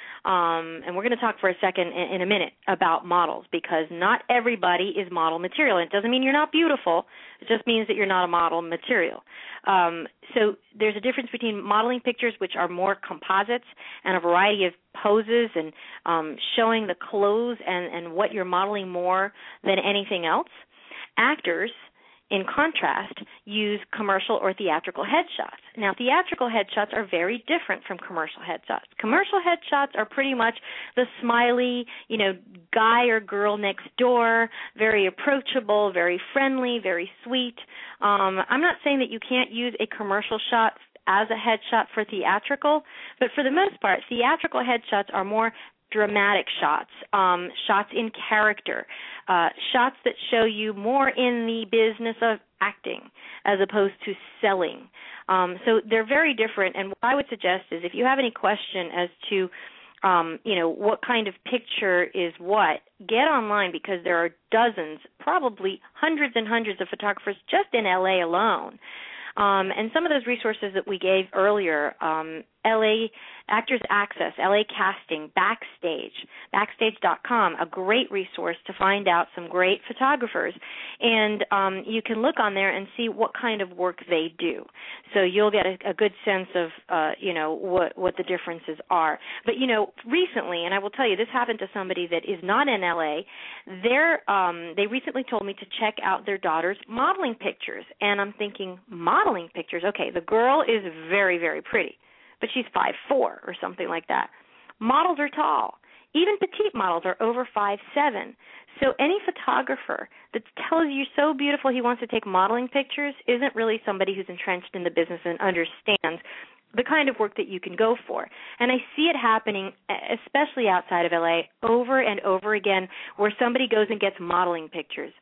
um, and we're going to talk for a second in, in a minute about models, because not everybody is model material. It doesn't mean you're not beautiful. It just means that you're not a model material. Um, so there's a difference between modeling pictures, which are more composites and a variety of poses and um, showing the clothes and, and what you're modeling more than anything else. Actors, in contrast, use commercial or theatrical headshots. Now, theatrical headshots are very different from commercial headshots. Commercial headshots are pretty much the smiley, you know, guy or girl next door, very approachable, very friendly, very sweet. Um, I'm not saying that you can't use a commercial shot as a headshot for theatrical, but for the most part, theatrical headshots are more dramatic shots, um, shots in character, uh, shots that show you more in the business of acting as opposed to selling. Um, so they're very different, and what I would suggest is if you have any question as to um, you know, what kind of picture is what, get online, because there are dozens, probably hundreds and hundreds of photographers just in L A alone. Um, and some of those resources that we gave earlier, um, L A Actors Access, L A Casting, Backstage, backstage dot com, a great resource to find out some great photographers. And um, you can look on there and see what kind of work they do. So you'll get a, a good sense of, uh, you know, what, what the differences are. But, you know, recently, and I will tell you, this happened to somebody that is not in L A, they're, um, they recently told me to check out their daughter's modeling pictures. And I'm thinking, modeling pictures? Okay, the girl is very, very pretty, but she's five foot four or something like that. Models are tall. Even petite models are over five foot seven. So any photographer that tells you so beautiful he wants to take modeling pictures isn't really somebody who's entrenched in the business and understands the kind of work that you can go for. And I see it happening, especially outside of L A, over and over again, where somebody goes and gets modeling pictures.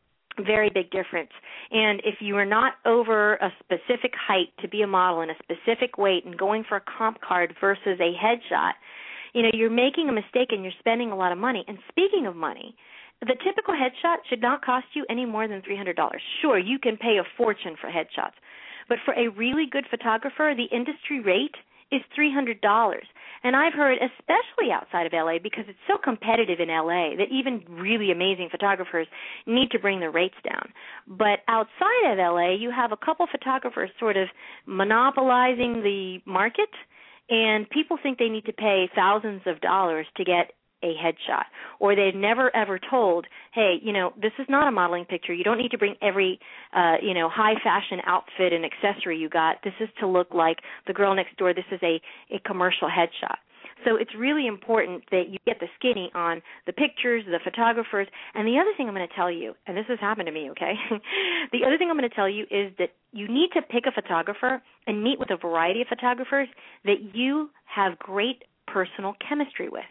Very big difference. And if you are not over a specific height to be a model and a specific weight and going for a comp card versus a headshot, you know, you're making a mistake and you're spending a lot of money. And speaking of money, the typical headshot should not cost you any more than three hundred dollars. Sure, you can pay a fortune for headshots, but for a really good photographer, the industry rate is three hundred dollars. And I've heard, especially outside of L A, because it's so competitive in L A, that even really amazing photographers need to bring their rates down. But outside of L A, you have a couple photographers sort of monopolizing the market, and people think they need to pay thousands of dollars to get a headshot, or they've never ever told, hey, you know, this is not a modeling picture. You don't need to bring every, uh, you know, high fashion outfit and accessory you got. This is to look like the girl next door. This is a, a commercial headshot. So it's really important that you get the skinny on the pictures, the photographers. And the other thing I'm going to tell you, and this has happened to me, okay, the other thing I'm going to tell you is that you need to pick a photographer and meet with a variety of photographers that you have great personal chemistry with.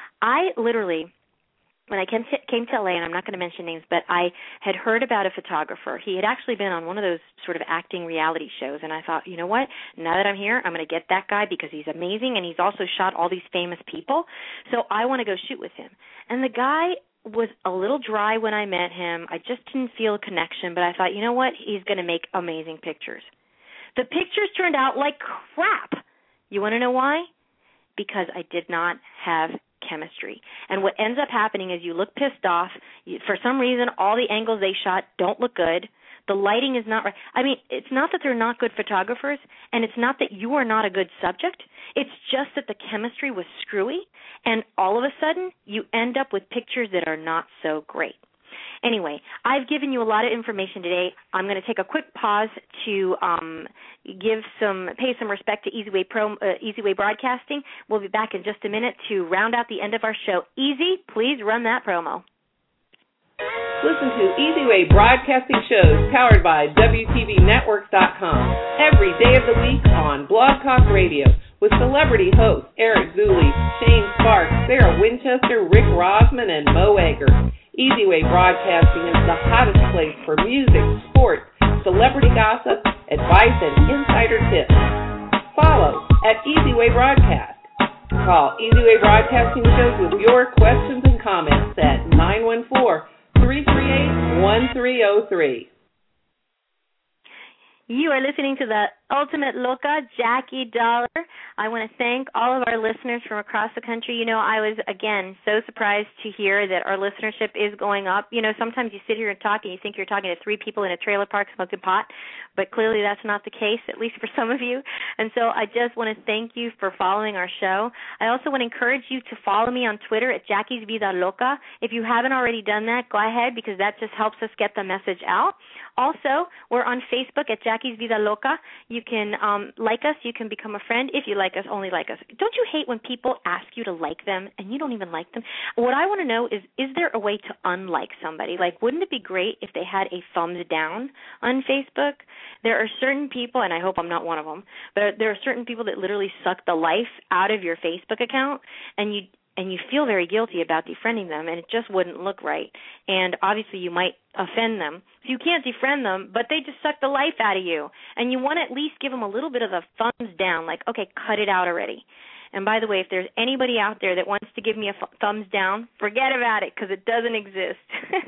I literally, when I came to, came to L A, and I'm not going to mention names, but I had heard about a photographer. He had actually been on one of those sort of acting reality shows, and I thought, you know what, now that I'm here, I'm going to get that guy because he's amazing, and he's also shot all these famous people, so I want to go shoot with him. And the guy was a little dry when I met him. I just didn't feel a connection, but I thought, you know what, he's going to make amazing pictures. The pictures turned out like crap. You want to know why? Because I did not have chemistry. And what ends up happening is you look pissed off. You, for some reason, all the angles they shot don't look good. The lighting is not right. I mean, it's not that they're not good photographers, and it's not that you are not a good subject. It's just that the chemistry was screwy, and all of a sudden you end up with pictures that are not so great. Anyway, I've given you a lot of information today. I'm going to take a quick pause to um, give some, pay some respect to Easy Way Pro, uh, Easy Way Broadcasting. We'll be back in just a minute to round out the end of our show. Easy, please run that promo. Listen to Easy Way Broadcasting shows powered by W T V Networks dot com every day of the week on Blog Talk Radio with celebrity hosts Eric Zuley, Shane Sparks, Sarah Winchester, Rick Rosman, and Mo Egger. Easy Way Broadcasting is the hottest place for music, sports, celebrity gossip, advice, and insider tips. Follow at Easy Way Broadcast. Call Easy Way Broadcasting shows with your questions and comments at nine one four, three three eight, one three zero three. You are listening to the Ultimate Loca, Jackie Dollar. I want to thank all of our listeners from across the country. You know, I was, again, so surprised to hear that our listenership is going up. You know, sometimes you sit here and talk and you think you're talking to three people in a trailer park smoking pot, but clearly that's not the case, at least for some of you. And so I just want to thank you for following our show. I also want to encourage you to follow me on Twitter at Jackie's Vida Loca. If you haven't already done that, go ahead, because that just helps us get the message out. Also, we're on Facebook at Jackie's Vida Loca. You can um, like us. You can become a friend. If you like us, only like us. Don't you hate when people ask you to like them and you don't even like them? What I want to know is, is there a way to unlike somebody? Like, wouldn't it be great if they had a thumbs down on Facebook? There are certain people, and I hope I'm not one of them, but there are certain people that literally suck the life out of your Facebook account, and you and you feel very guilty about defriending them, and it just wouldn't look right. And obviously you might offend them. So you can't defriend them, but they just suck the life out of you. And you want to at least give them a little bit of a thumbs down, like, okay, cut it out already. And by the way, if there's anybody out there that wants to give me a f- thumbs down, forget about it, because it doesn't exist.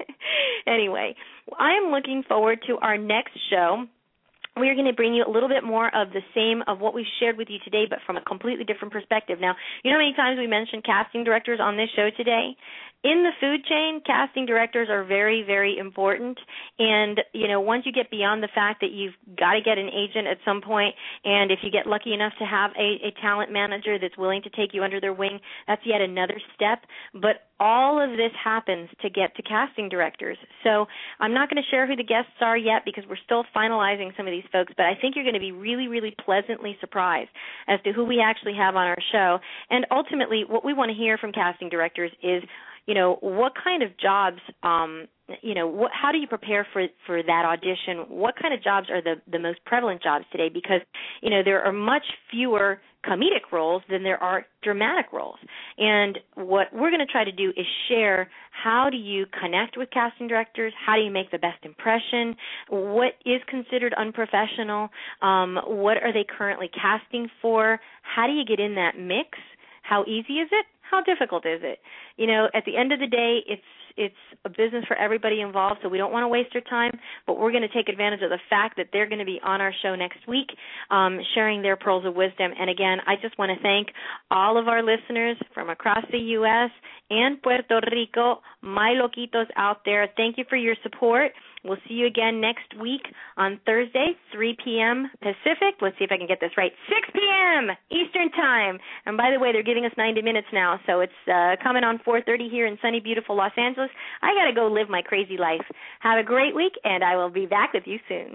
Anyway, I am looking forward to our next show. We're going to bring you a little bit more of the same of what we shared with you today, but from a completely different perspective. Now, you know how many times we mentioned casting directors on this show today? In the food chain, casting directors are very, very important. And, you know, once you get beyond the fact that you've got to get an agent at some point, and if you get lucky enough to have a, a talent manager that's willing to take you under their wing, that's yet another step. But all of this happens to get to casting directors. So I'm not going to share who the guests are yet because we're still finalizing some of these folks, but I think you're going to be really, really pleasantly surprised as to who we actually have on our show. And ultimately, what we want to hear from casting directors is, you know, what kind of jobs, um, you know, what, how do you prepare for, for that audition? What kind of jobs are the, the most prevalent jobs today? Because, you know, there are much fewer comedic roles than there are dramatic roles. And what we're going to try to do is share how do you connect with casting directors, how do you make the best impression, what is considered unprofessional, um, what are they currently casting for, how do you get in that mix, how easy is it? How difficult is it? You know, at the end of the day, it's it's a business for everybody involved, so we don't want to waste our time, but we're going to take advantage of the fact that they're going to be on our show next week um, sharing their pearls of wisdom. And again, I just want to thank all of our listeners from across the U S and Puerto Rico, my loquitos out there. Thank you for your support. We'll see you again next week on Thursday, three p.m. Pacific. Let's see if I can get this right. six p.m. Eastern Time. And by the way, they're giving us ninety minutes now, so it's uh, coming on four thirty here in sunny, beautiful Los Angeles. I got to go live my crazy life. Have a great week, and I will be back with you soon.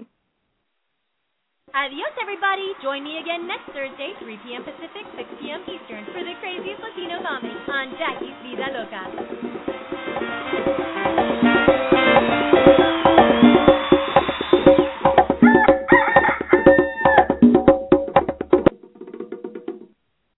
Adios, everybody. Join me again next Thursday, three p.m. Pacific, six p.m. Eastern, for the craziest Latino comedy on Jackie's Vida Loca.